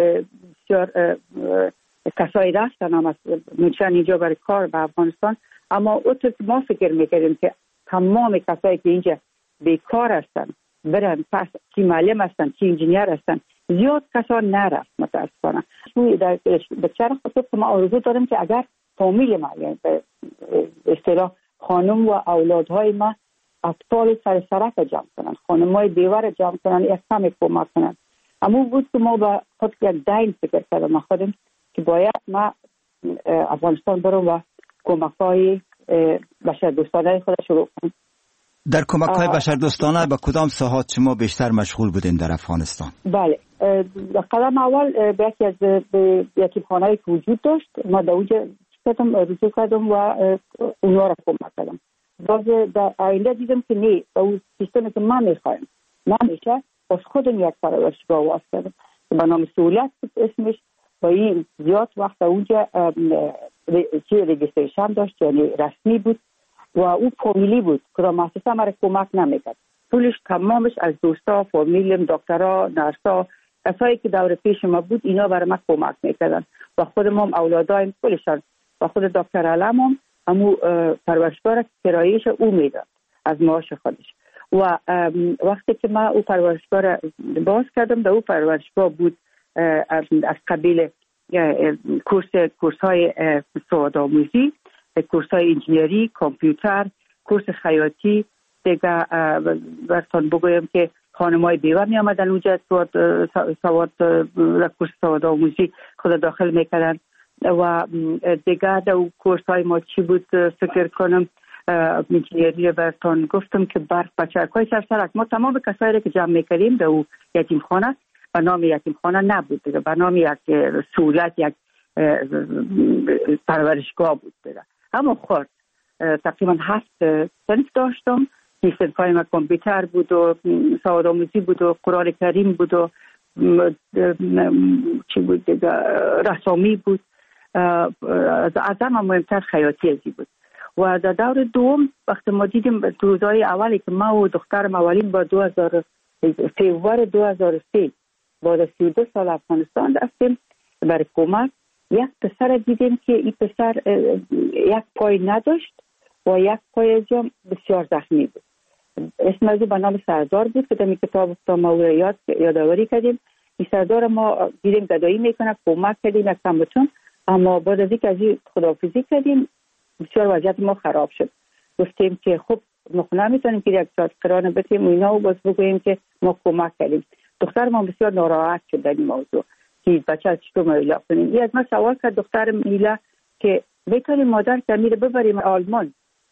بسیار کسایی رفتن هم از منشن اینجا برای کار به افغانستان. اما اونطور که ما فکر میکردیم که تمام کسایی که اینجا بیکار هستن برن پس، چی معلم هستن، چی انجینیر هستن، زیاد کسا نرفت متاسفانه. در بچه خطور که ما آرزو دارم که اگر فامیل ما، یعنی به اصطلاح خانم و اولادهای ما اطفال سر سرک جمع کنن، خانمای بیوه جمع کنن، یک کمی کمک کنن. اما بود که ما با خود یک دین فکر کردم ما خودم که باید ما افغانستان برم و کمک های بشر دوستانه خود شروع کنم. در کمک های بشر دوستانه با کدام ساحات شما بیشتر مشغول بودین در افغانستان؟ بله، در قدم اول به یکی از یتیمخانه‌ای که وجود داشت ما در اونجا کردم، رجوع کردم و اونها را کمک کردم. باز در آینده دیدم که نه، با اون سیستمی که من میخوایم نمیشه. باز خودم یک پرورشگاه واس کردم به نام سهولت اسمش. با این زیاد وقت اونجا چی رجیستریشن داشت، یعنی رسمی بود و اون فامیلی بود که مؤسسه مرا کمک نمیکرد. طولش تمامش از دوستا، فامیلم، دکترها، نرسا، کسایی که دور پیش ما بود اینا برای من کمک میکردن و خودم هم اولادایم کلشان و خود دکتر علم هم همون پرورشگاه کرایهش او میداد از معاش خودش. و وقتی که من او پرورشگاه را باز کردم، در او پرورشگاه بود از قبیل کورس کورس های سوادآموزی، کورس های انجینری، کامپیوتر، کورس خیاطی. دیگه براتون بگویم که خانمای بیوه می آمدن اونجا سواد سواد کورس سوادآموزی خود داخل میکردن. و دیگه در کورس های ما چی بود فکر کنم انجینری براتون گفتم که برق بچه‌های سرسرک. ما تمام کسایی که جمع میکردیم در او یتیم خانه به نام یتیم خانه نبود دیگه، به نام یک سهولت، یک پرورشگاه بود دیگه. اما خورد تقریبا هفت صنف داشتم. این صنف های ما کامپیوتر بود و سوادآموزی بود و قرآن کریم بود و چی بود دیگه، رسامی بود. از همه مهمتر خیاطی ازی بود. و در دور دوم وقتی ما دیدیم روزهای اولی که ما و دخترم اولین با دو هزار فیوریه دو هزار و سه بعد از سی و دو سال افغانستان رفتیم برای کمک، یک پسر دیدیم که این پسر یک پای نداشت و یک پای از هم بسیار زخمی بود. اسم از به نام سردار بود که در این کتاب ما او یاد یادآوری کردیم. این سردار ما دیدیم گدایی میکنه، کمک کردیم یک کمبتون. اما بعد از اینکه از این خداحافظی کردیم بسیار وضعیت ما خراب شد. گفتیم که خب ما نمیتونیم که یک ساعت قرار بتیم و اینا و باز بگوییم که ما کمک کردیم. دختر ما بسیار ناراحت شد در این موضوع که بچه از چطور مایلا کنیم. این از من سوال کرد دختر میلا که بکنیم مادر که میره ببریم آلمان.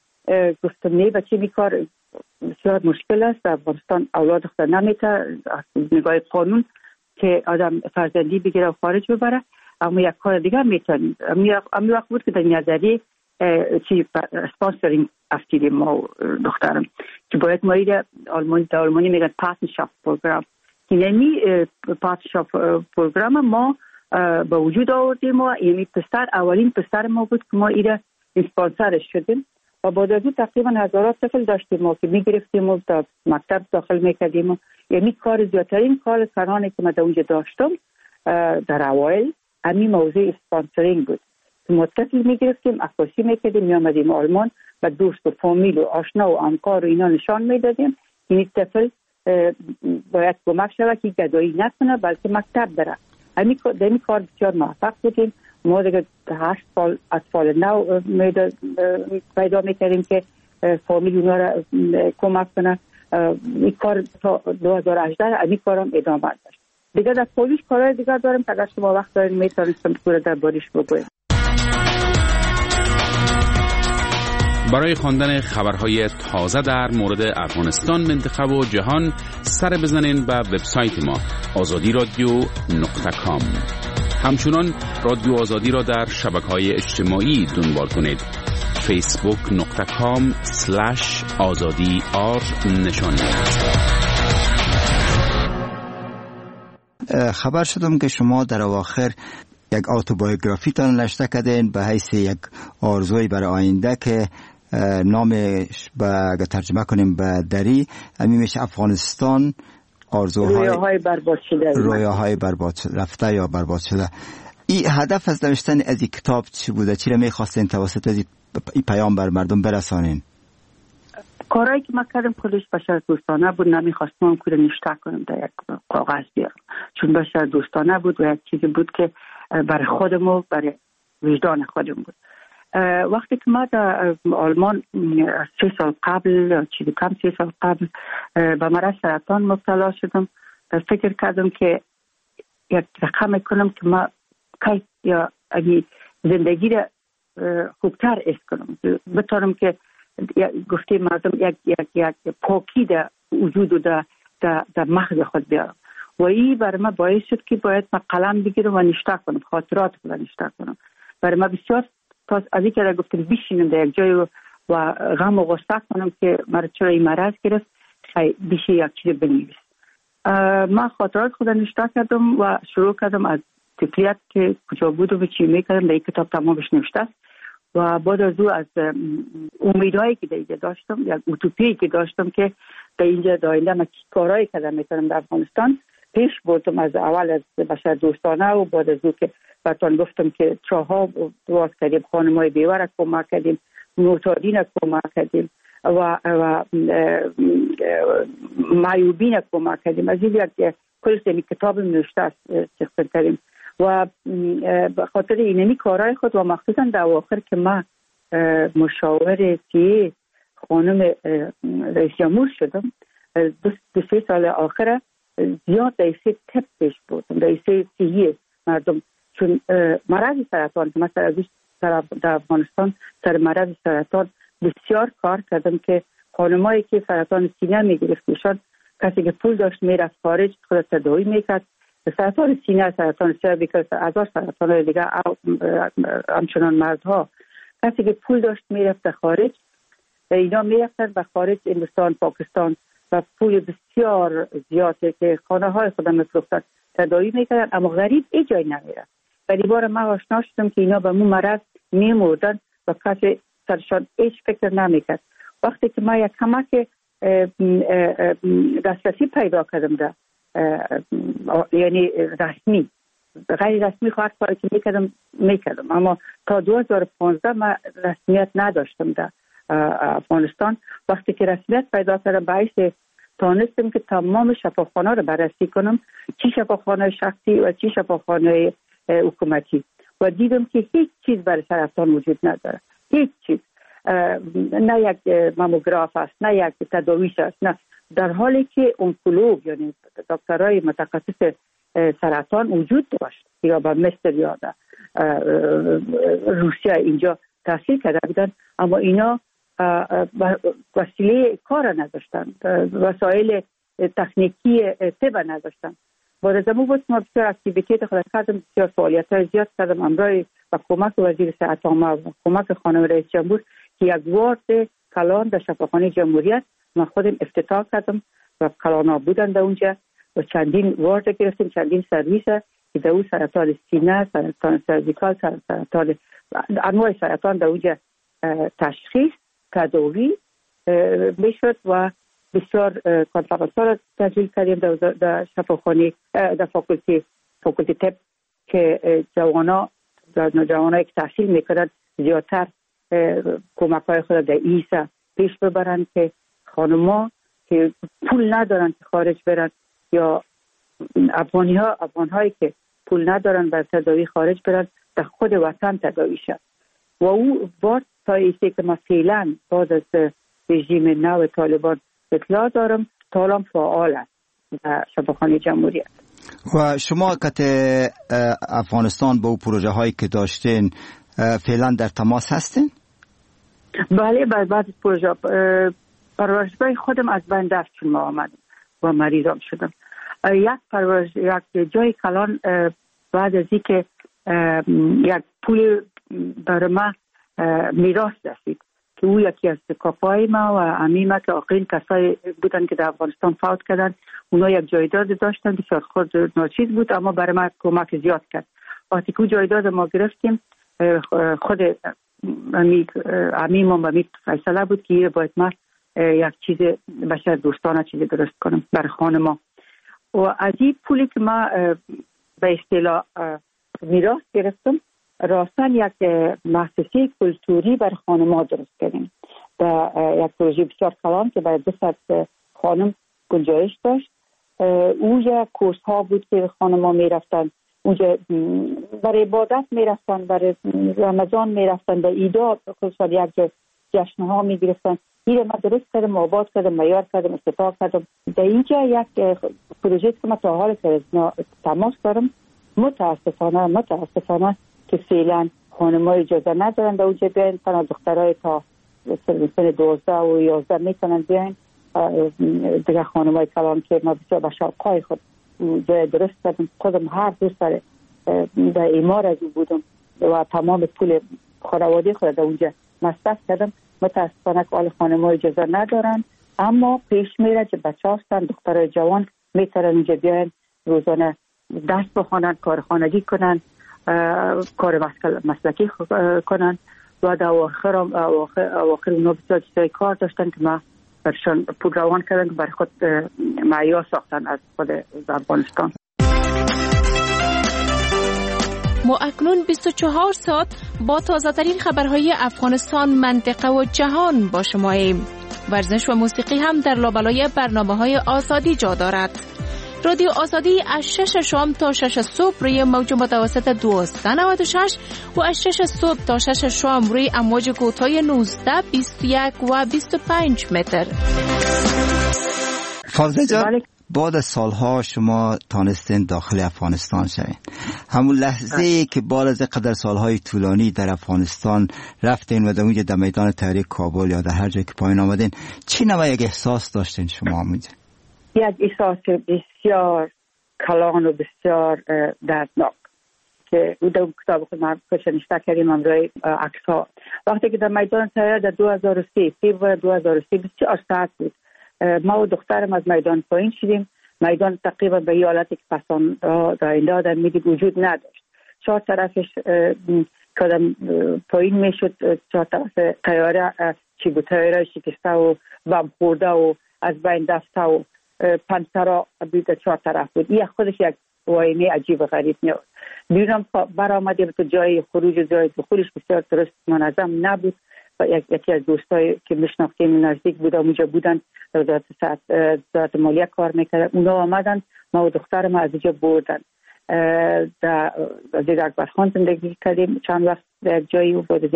گفتم نه بچه بیکار بسیار مشکل است. در افغانستان اولاد دختر نمیتونه از نگاه قانون که آدم فرزندی بگیره و خارج ببره. اما یک کار دیگه میتونیم. امی وقت بود که در نظری چی اسپانسرینگ افتیدیم ما دخترم که باید ما ایره آلمانی در آلمانی میگن پارتنرشاپ پروگرام. یعنی پارتنرشاپ پروگرام ما به وجود آوردیم و یعنی پسر اولین پسر ما بود که ما ایره اسپانسرش شدیم و بعد از اون تقریبا هزارات طفل داشتیم ما که میگرفتیم و در مکتب داخل میکردیم. یعنی کار زیادترین کار سرانه که ما در اونجا داشتم در اوایل همین موضوع اسپانسرینگ بود. ما طفل میگرفتیم، عکاسی میکردیم، میامدیم آلمان و دوست و فامیل و آشنا و همکار و اینا نشان میدادیم این طفل باید کمک شود که گدایی نکنه بلکه مکتب بره. همین در این کار بسیار موفق بودیم. ما دیگه هشت سال اطفال نو پیدا میکردیم که فامیل اونا را کمک کنه. این کار تا دو هزار و هجده این کارم ادامه داشت. دیگه در پولیس کارهای دیگه دارم که اگر شما وقت دارین میتونستم پورا در باریش بگویم. برای خواندن خبرهای تازه در مورد افغانستان، منطقه و جهان سر بزنین به وبسایت ما آزادی رادیو نقطه کام. همچنان رادیو آزادی را در شبکه‌های اجتماعی دنبال کنید. فیسبوک نقطه کام سلش آزادی آر نشان خبر شدم که شما در اواخر یک اتوبیوگرافی تان نوشته کردین به حیث یک آرزوی برای آینده که نامش به اگه ترجمه کنیم به دری همین میشه افغانستان آرزوهای رویاهای برباد شده رویاهای برباد رفته یا برباد شده. این هدف از نوشتن از این کتاب چی بوده؟ چی را میخواستین توسط از این پیام بر مردم برسانین؟ کارهایی که من کردم کلش بشر دوستانه بود. نمیخواستم که نوشته کنم در یک کاغذ بیارم چون بشر دوستانه بود و یک چیزی بود که برای خودم و برای وجدان خودم بود. وقتی که ما در آلمان سه سال قبل چیزی کم سه سال قبل به مرض سرطان مبتلا شدم، فکر کردم که یک رقم کنم که ما کیف یا زندگی را خوبتر اس کنم، بتونم که گفته مردم یک یک یک پاکی در وجود و در در مغز خود بیارم و این برای من باعث شد که باید من قلم بگیرم و نوشته کنم، خاطرات رو نوشته کنم. برای من بسیار تا از اینکه گفتم بشینم در یک جای و و غم و غصه کنم که مرا چرا این مرض گرفت، بیشه یک چیز بنویس. من خاطرات خود نوشته کردم و شروع کردم از طفلیت که کجا بودم و چی میکردم. در این کتاب تمامش نوشته است و بعد از او از امیدهایی که در اینجا داشتم، یک اوتوپی که داشتم که در اینجا در آینده من کارهایی کردم میتونم در افغانستان پیش بردم. از اول از بشر دوستانه و بعد از او که براتون گفتم که چاها دواز کردیم، خانمای بیوه کمک کردیم، معتادین کمک کردیم و, و معیوبین کمک کردیم. از این یک کل سمی کتاب نوشته است چخصن کردیم و به خاطر اینمی کارهای خود و مخصوصا در آخر که من مشاور سی خانم رئیس جمهور شدم، دو, دو سه سال آخر زیاد در سه تپ پیش بودم، در سه سیهی مردم، چون مرض سرطان که مثلا در افغانستان سر مرض سرطان بسیار کار کردم که خانمایی که سرطان سینه میگرفتشان، کسی که پول داشت میرفت خارج خود تداوی میکرد. سرطان سینه، سرطان سرویکال، هزار سرطان دیگه همچنان مردها، کسی که پول داشت میرفت خارج، اینا میرفتن به خارج، هندوستان، پاکستان و پول بسیار زیاده که خانه های خودم میفروختن تداوی میکردن، اما غریب ای جای نمیرفت. ولی بار ما آشنا شدم که اینا به مو مرض میمردن و کسی سرشان هیچ فکر نمیکرد. وقتی که ما یک کمک دسترسی پیدا کردم ده، یعنی رسمی، غیر رسمی خواهد کاری که میکردم میکردم اما تا دو هزار و پانزده من رسمیت نداشتم در افغانستان. وقتی که رسمیت پیدا کردم باعث تانستم که تمام شفاخانه رو بررسی کنم، چی شفاخانه شخصی و چی شفاخانه حکومتی، و دیدم که هیچ چیز برای سرطان وجود نداره، هیچ چیز، نه یک ماموگراف است، نه یک تداویش است، نه، در حالی که اونکولوگ یعنی دکترای متخصص سرطان وجود داشت یا با مصر یا روسیه اینجا تحصیل کرده بودن، اما اینا وسیله کار نداشتن، وسایل تکنیکی طب نداشتن. بعد از امو بود ما بسیار اکتیویتی خود کردم، بسیار فعالیت های زیاد کردم امرای و کمک وزیر صحت عامه و کمک خانم رئیس جمهور که یک وارد کلان در شفاخانه جمهوریت ما خودم افتتاح کردم و کلانا بودن در اونجا و چندین وارد گرفتیم، چندین سرویس که در اون سرطان سینه، سرطان سرویکال، سرطان انواع سرطان در اونجا تشخیص تداوی میشد و بسیار کنفرانس ها را تشکیل کردیم در شفاخانه، در فاکولتی فاکولتی طب که جوانا جوانایی که تحصیل میکنند زیادتر کمک های خود در ایسا پیش ببرند که خانما که پول ندارن که خارج برن یا افغانی ها افغان هایی که پول ندارن بر تداوی خارج برن در خود وطن تداوی شد. و او بار تا ایسته که ما فعلا بعد از رژیم نو طالبان اطلاع دارم تا هم فعال است در شفاخانه جمهوریت. و شما که افغانستان با پروژه هایی که داشتین فعلا در تماس هستین؟ بله، بعد بعد پروژه پرورشگاه خودم از بین دست چون ما آمدم و مریضم شدم. یک پرورش یک جای کلان بعد از اینکه یک پول برای ما میراث رسید که او یکی از کاپای ما و عمیمه که آخرین کسایی بودن که در افغانستان فوت کردن، اونا یک جایداد داشتن که خود ناچیز بود اما برای ما کمک زیاد کرد. وقتی که جایداد ما گرفتیم خود عمیم و امید فیصله بود که باید ما یک چیز بشر دوستانه چیز درست کنم برای خانه ما. و از این پولی که ما به اصطلاح میراث گرفتم راستن یک مؤسسه کلتوری بر خانم ها درست کردیم. در یک پروژه بسیار کلان که برای دو صد خانم گنجایش داشت. اونجا کورس ها بود که خانم ها می رفتن، اونجا برای عبادت می رفتن، برای رمضان می رفتن، در ایدا خصوصا یک جشن ها می گرفتن. این ما درست کردم، آباد کردم، معیار کردم، افتتاح کردم. در اینجا یک پروژه که ما تا حال که تماس دارم، متاسفانه متاسفانه که فعلا خانم‌ها اجازه ندارن در اونجا بیاین، تنها دخترای تا سن دوازده و یازده میتونن بیاین. دیگه خانم‌های کلان که ما بسیار به شوقای خود جای درست کردم، خودم هر دو سر در ایمار از بودم و تمام پول خانواده خود در اونجا مصرف کردم. متاسفانه که آل خانم ها اجازه ندارن، اما پیش میره که بچه هستن دخترای جوان میتونن اینجا بیاین روزانه دست بخونن، کار خانگی کنن، کار مسلکی کنن و در آخر آخر اونا بسیار چیزای کار داشتن که ما برشان پول روان کردن که بر خود معیار ساختن از خود افغانستان. ما اکنون بیست و چهار ساعت با تازه ترین خبرهای افغانستان، منطقه و جهان با شماییم. ورزش و موسیقی هم در لابلای برنامه های آزادی جا دارد. رادیو آزادی از شش شام تا شش صبح روی موج متوسط دویست و نود و شش و از شش صبح تا شش شام روی امواج کوتاه نوزده، بیست و یک و بیست و پنج متر. فاضله جان، بعد از سالها شما تانستین داخل افغانستان شوین. همون لحظه ای که بعد از قدر سالهای طولانی در افغانستان رفتین و در اونجا در میدان تحریک کابل یا در هر جای که پایین آمدین، چی نوع یک احساس داشتین شما اونجا؟ یک احساس بسیار کلان و بسیار دردناک که او در کتاب خود ما نشته کردیم امروی عکس ها. وقتی که در میدان تحریک در دو هزار و سه فیبر دو هزار و سه بسیار ساعت بود، ما و دخترم از میدان پایین شدیم. میدان تقریبا به یه حالتی که پسان داینده آدم میدید وجود نداشت. چهار طرفش کدام پایین میشد، چهار طرف تیاره چی بود، تیاره شکسته و بم خورده و از بین دسته و پنسرا بیده چهار طرف بود. یه خودش یک واینه عجیب و غریب میاد. بیرون برآمدیم تو جای خروج و جای دخولش بسیار درست منظم نبود. و یکی از دوستایی که میشناختیم نزدیک بود اونجا بودن، وزارت وزارت مالیه کار میکردن، اونا آمدن ما و دخترم از اینجا بردن. در وزیر اکبر خان زندگی کردیم چند وقت در جایی و بعد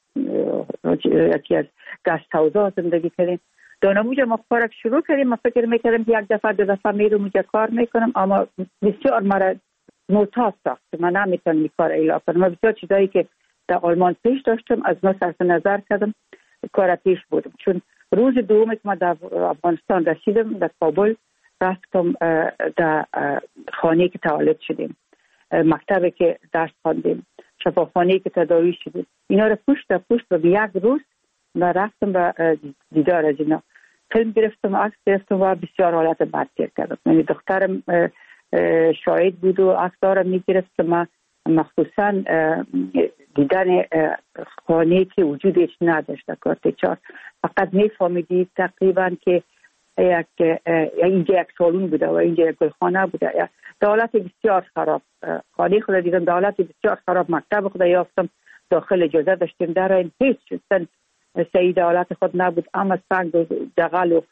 یکی از گست هاوزا زندگی کردیم. دانم اونجا ما کارک شروع کردیم. ما فکر میکردم یک دفعه دو دفعه میرم اونجا کار میکنم، اما بسیار مرا معتاد ساخت. من نمیتونم این کار ایلا کنم. من بسیار چیزایی که در آلمان پیش داشتم از ما صرف نظر کردم، کار پیش بودم. چون روز دوم که ما در افغانستان رسیدم در کابل، رفتم در خانه که تولد شدیم، مکتبی که درس خواندیم، شفاخانه که تداوی شدیم، اینا رو پشت در پشت و به یک روز و رفتم به دیدار از اینا. فیلم گرفتم، عکس گرفتم و بسیار حالت بد تیر کردم. یعنی دخترم شاهد بود و عکس دارم میگرفت که ما مخصوصا دیدن خانه که وجودش نداشت در کارتچار، فقط میفهمیدی تقریبا که یک اینجا یک سالون بوده و اینجا یک گلخانه بوده. دولت بسیار خراب، خانه خود دیدم دولت بسیار خراب. مکتب خود یافتم داخل اجازه داشتیم در این هیچ سن سعید دولت خود نبود، اما سنگ و جغل و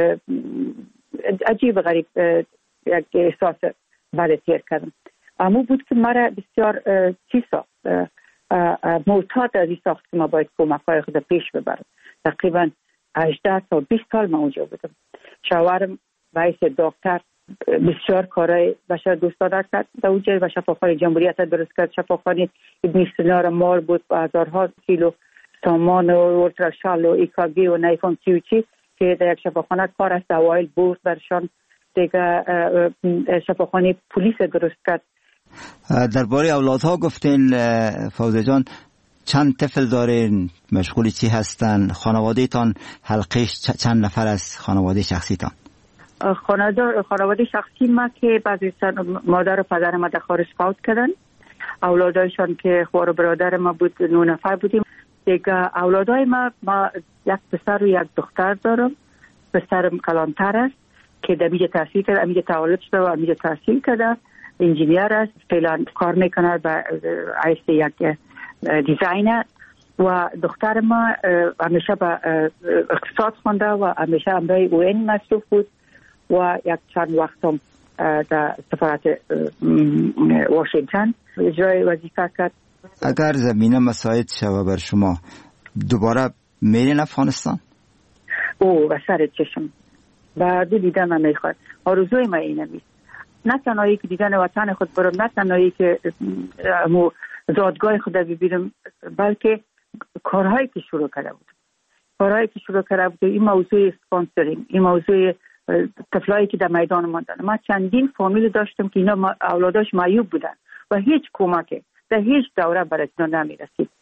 عجیب غریب یک احساس بد تیر کردم. اما بود که مرا بسیار چی ساخت، معتاد از این ساخت که ما باید کمک های خود پیش ببرم. تقریبا هجده تا بیست سال ما اونجا بودم. شوهرم باعث دکتر بسیار کارهای بشر دوستانه کرد در اونجا و شفاخانه جمهوریت درست کرد. شفاخانه ابن سینا را مال بود با هزارها کیلو سامان و اولتراشال و ایکاگی و نیفون چی و چی که در یک شفاخانه کار است. اوایل برد برشان دیگه شفاخانه پلیس درست کرد. درباره اولادها گفتین فوزه جان، چند طفل دارین؟ مشغول چی هستن؟ خانواده تان حلقه چند نفر از خانواده شخصی تان؟ خانواده شخصی ما که بعضی مادر و پدر ما در خارج فوت کردن. اولادایشان که خوار برادر ما بود نه نفر بودیم. دیگه اولادای ما ما یک پسر و یک دختر دارم. پسرم کلانتر است که در میجه تحصیل کرده، امیجه تولد شده و امیجه تحصیل کرده، انجینیر است، فعلا کار میکنه به عیس یک دیزاینر. و دختر ما همیشه به اقتصاد خونده و همیشه امرای او این مصروف بود و یک چند وقت هم در سفارت واشنگتن اجرای وظیفه کرد. اگر زمینه مساعد شوه بر شما دوباره میرین افغانستان؟ او و سر چشم و دو دیدن من میخواد. آرزوی ما اینه میست، نه تنهایی که دیدن وطن خود برم، نه تنهایی که زادگاه خود ببینم، بلکه کارهایی که شروع کرده بود کارهایی که شروع کرده بود این موضوع اسپانسرینگ، این موضوع طفلایی که در میدان ماندن. ما چندین فامیل داشتم که اینا اولاداش معیوب بودن و هیچ کمک در هیچ دوره برای اینا نمی رسید.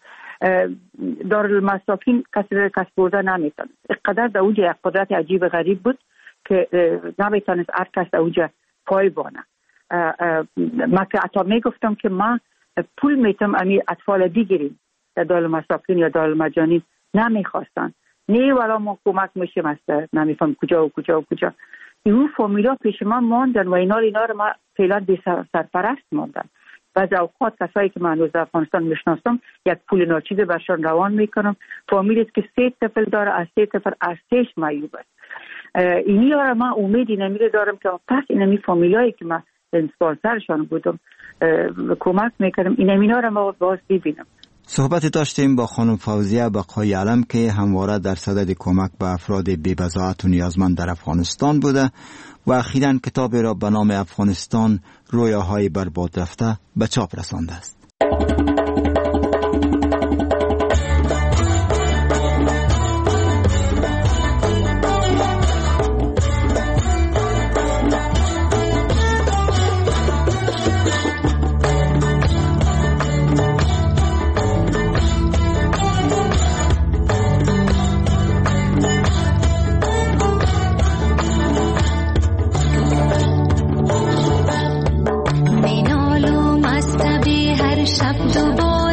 دارالمساکین کسی کس برده نمیتونه. اقدر در اوج یک قدرت عجیب غریب بود که نمیتونست هر کس در اوج پای بانه. ما که حتی میگفتم که ما پول میتم امی اطفال دیگریم در دارالمساکین یا دارالمجانین نمیخواستن. نه ولی ما کمک میشیم است نمیفهم کجا و کجا و کجا. این فامیلا پیش ما ماندن و اینا اینا رو ما فعلا بی سرپرست ماندن. بعض اوقات کسایی که من در افغانستان میشناسم یک پول ناچیز برشان روان میکنم. فامیلی که سه طفل داره از سه طفل از سهش معیوب است. اینی را من امیدی نمیده دارم که پس اینمی فامیلایی که من اسپانسرشان بودم کمک میکنم این اینا را ما باز ببینم. صحبت داشتیم با خانم فوزیه بقای علم که همواره در صدد کمک به افراد بی‌بضاعت و نیازمند در افغانستان بوده و اخیراً کتابی را به نام افغانستان رویاهای برباد رفته به چاپ رسانده است. شب دوباره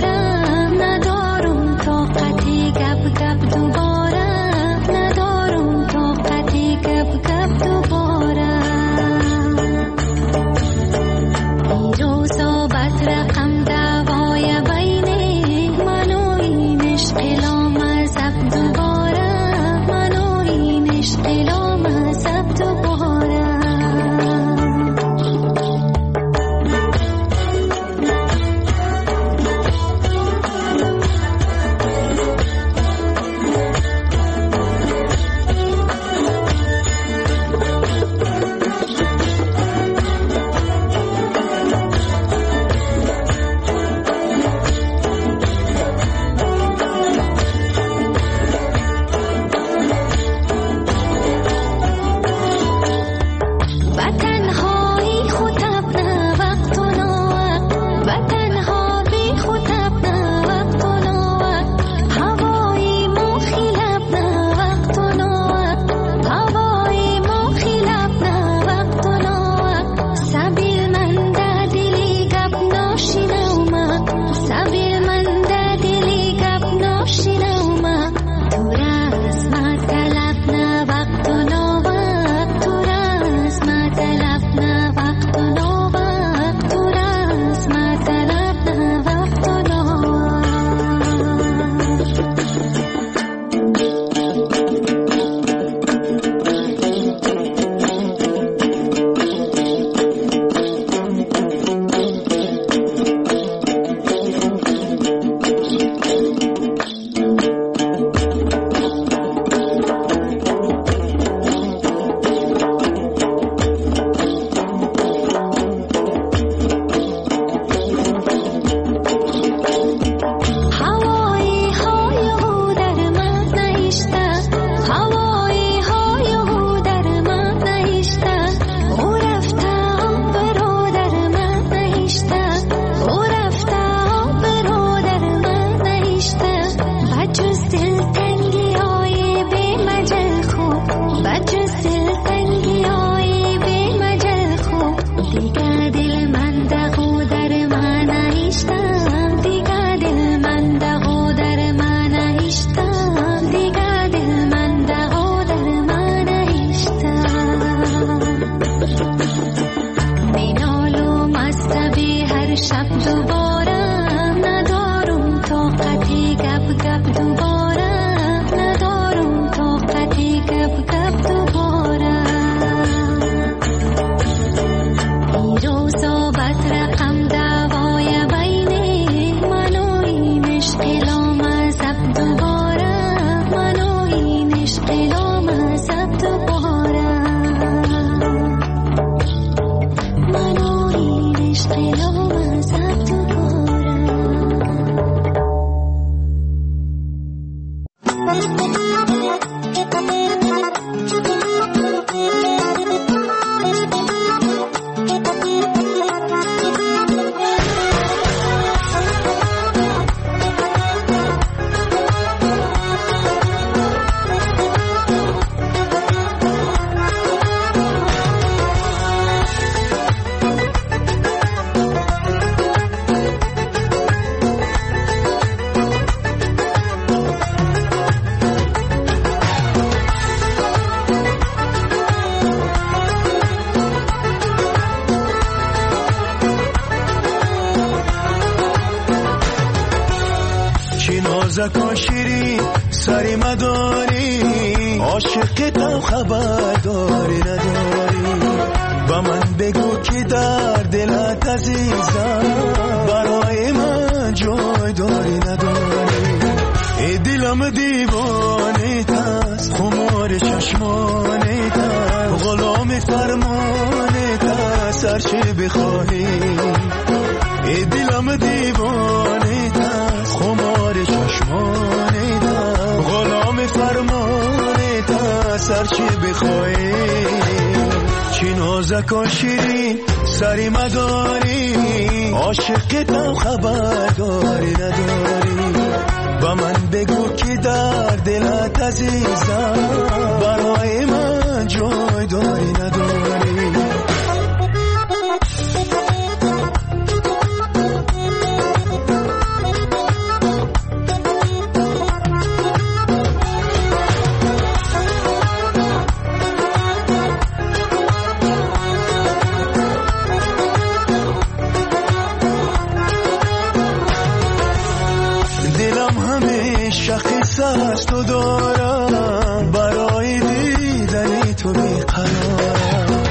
نازک و شیرین سری مداری عاشقتم خبرداری نداری با من بگو که در دلت عزیزم برای من جای داری نداری ای دلم دیوانه تست خمار چشمانه تست غلام فرمانه تست هرچی بخواهی ای دلم دیوانه تست خمار چشمانه تست غلام فرمانه تست هرچی بخواهی چی نازک و شیرین سری مداری عاشقتم خبرداری نداری با من بگو که در دلت عزیزم برای من جای داری نداری از تو دارم برای دیدن تو بیقرارم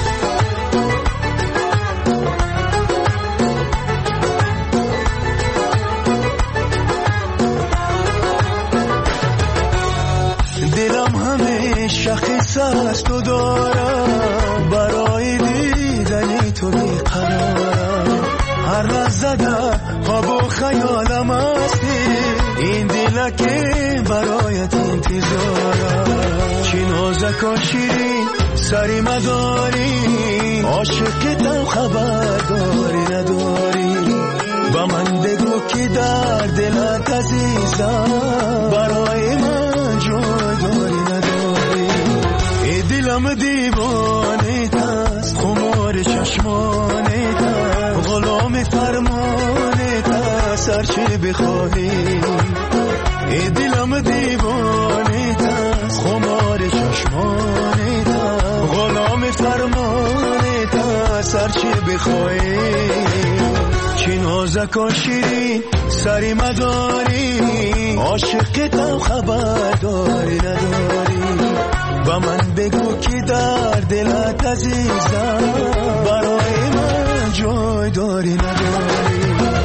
دلم همه شخص از تو دارم برای دیدن تو بیقرارم هر لحظه در خواب و خیالم هستی این دل که برایت انتظارم چی نازک و شیرین سری مداری عاشقتم خبرداری نداری با من بگو که در دلت عزیزم برای من جای داری نداری ای دلم دیوانه تست خمار چشمانه تست غلام فرمانه تست هرچی بخواهی ای دلم دیوانه تست خمار چشمانه تست غلام فرمانه تست هرچی بخواهی چی نازک و شیرین سری مداری عاشقتم خبرداری نداری با من بگو که در دلت عزیزم برای من جای داری نداری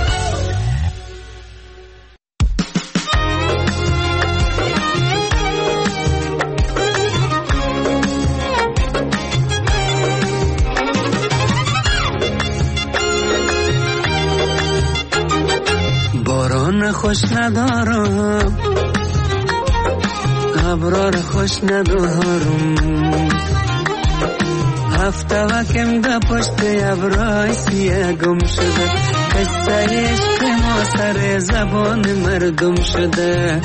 باران خوش ندارم ابرار خوش ندارم هفته وکم ده پشت ابرای سیه گم شده قصه عشق ما سر زبان مردم شده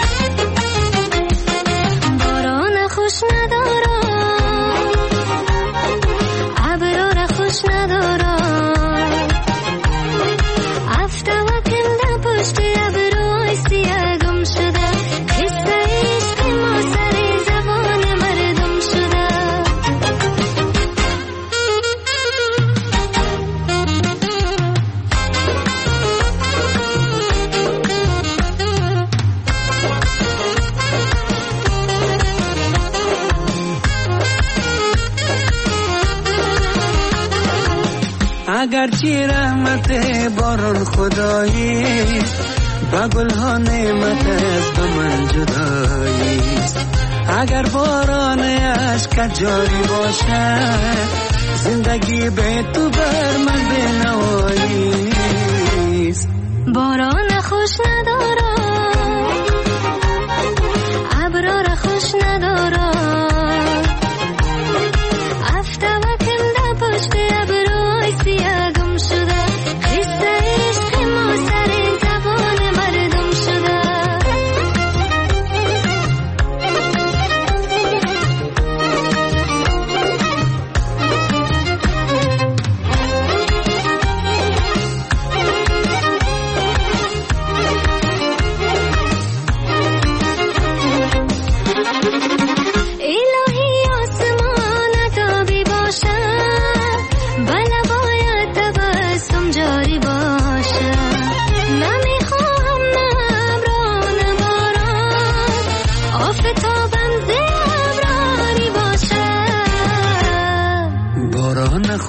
باران خوش ندارم ابرار خوش ندارم هفته وکم ده پشت ابرای سیه گم شده قصه عشق ما سر زبان مردم شده اگرچه رحمت باران خدایی با گلها نعمت از به من جداییست اگر باران عشق جاری باشه زندگی به تو بر من به نواییست باران خوش ندارم ابرار خوش ندارم هفته وکم ده پشت ابرای سیه گم شده قصه عشق ما سر زبان مردم شده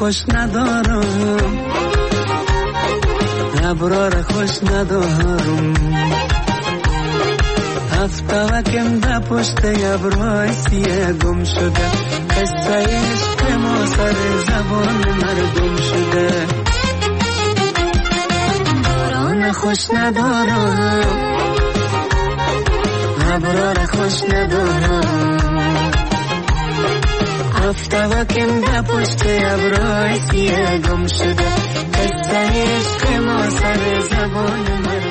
خوش ندارم، ابرا را خوش ندارم. هفته وکم در پشت ابرای سیه گم شده، قصه عشق ما سر زبان مردم شده. باران خوش ندارم، ابرا را خوش ندارم. هفته وکم در پشت ابرای سیه گم شده، قصه عشق ما سر زبان مردم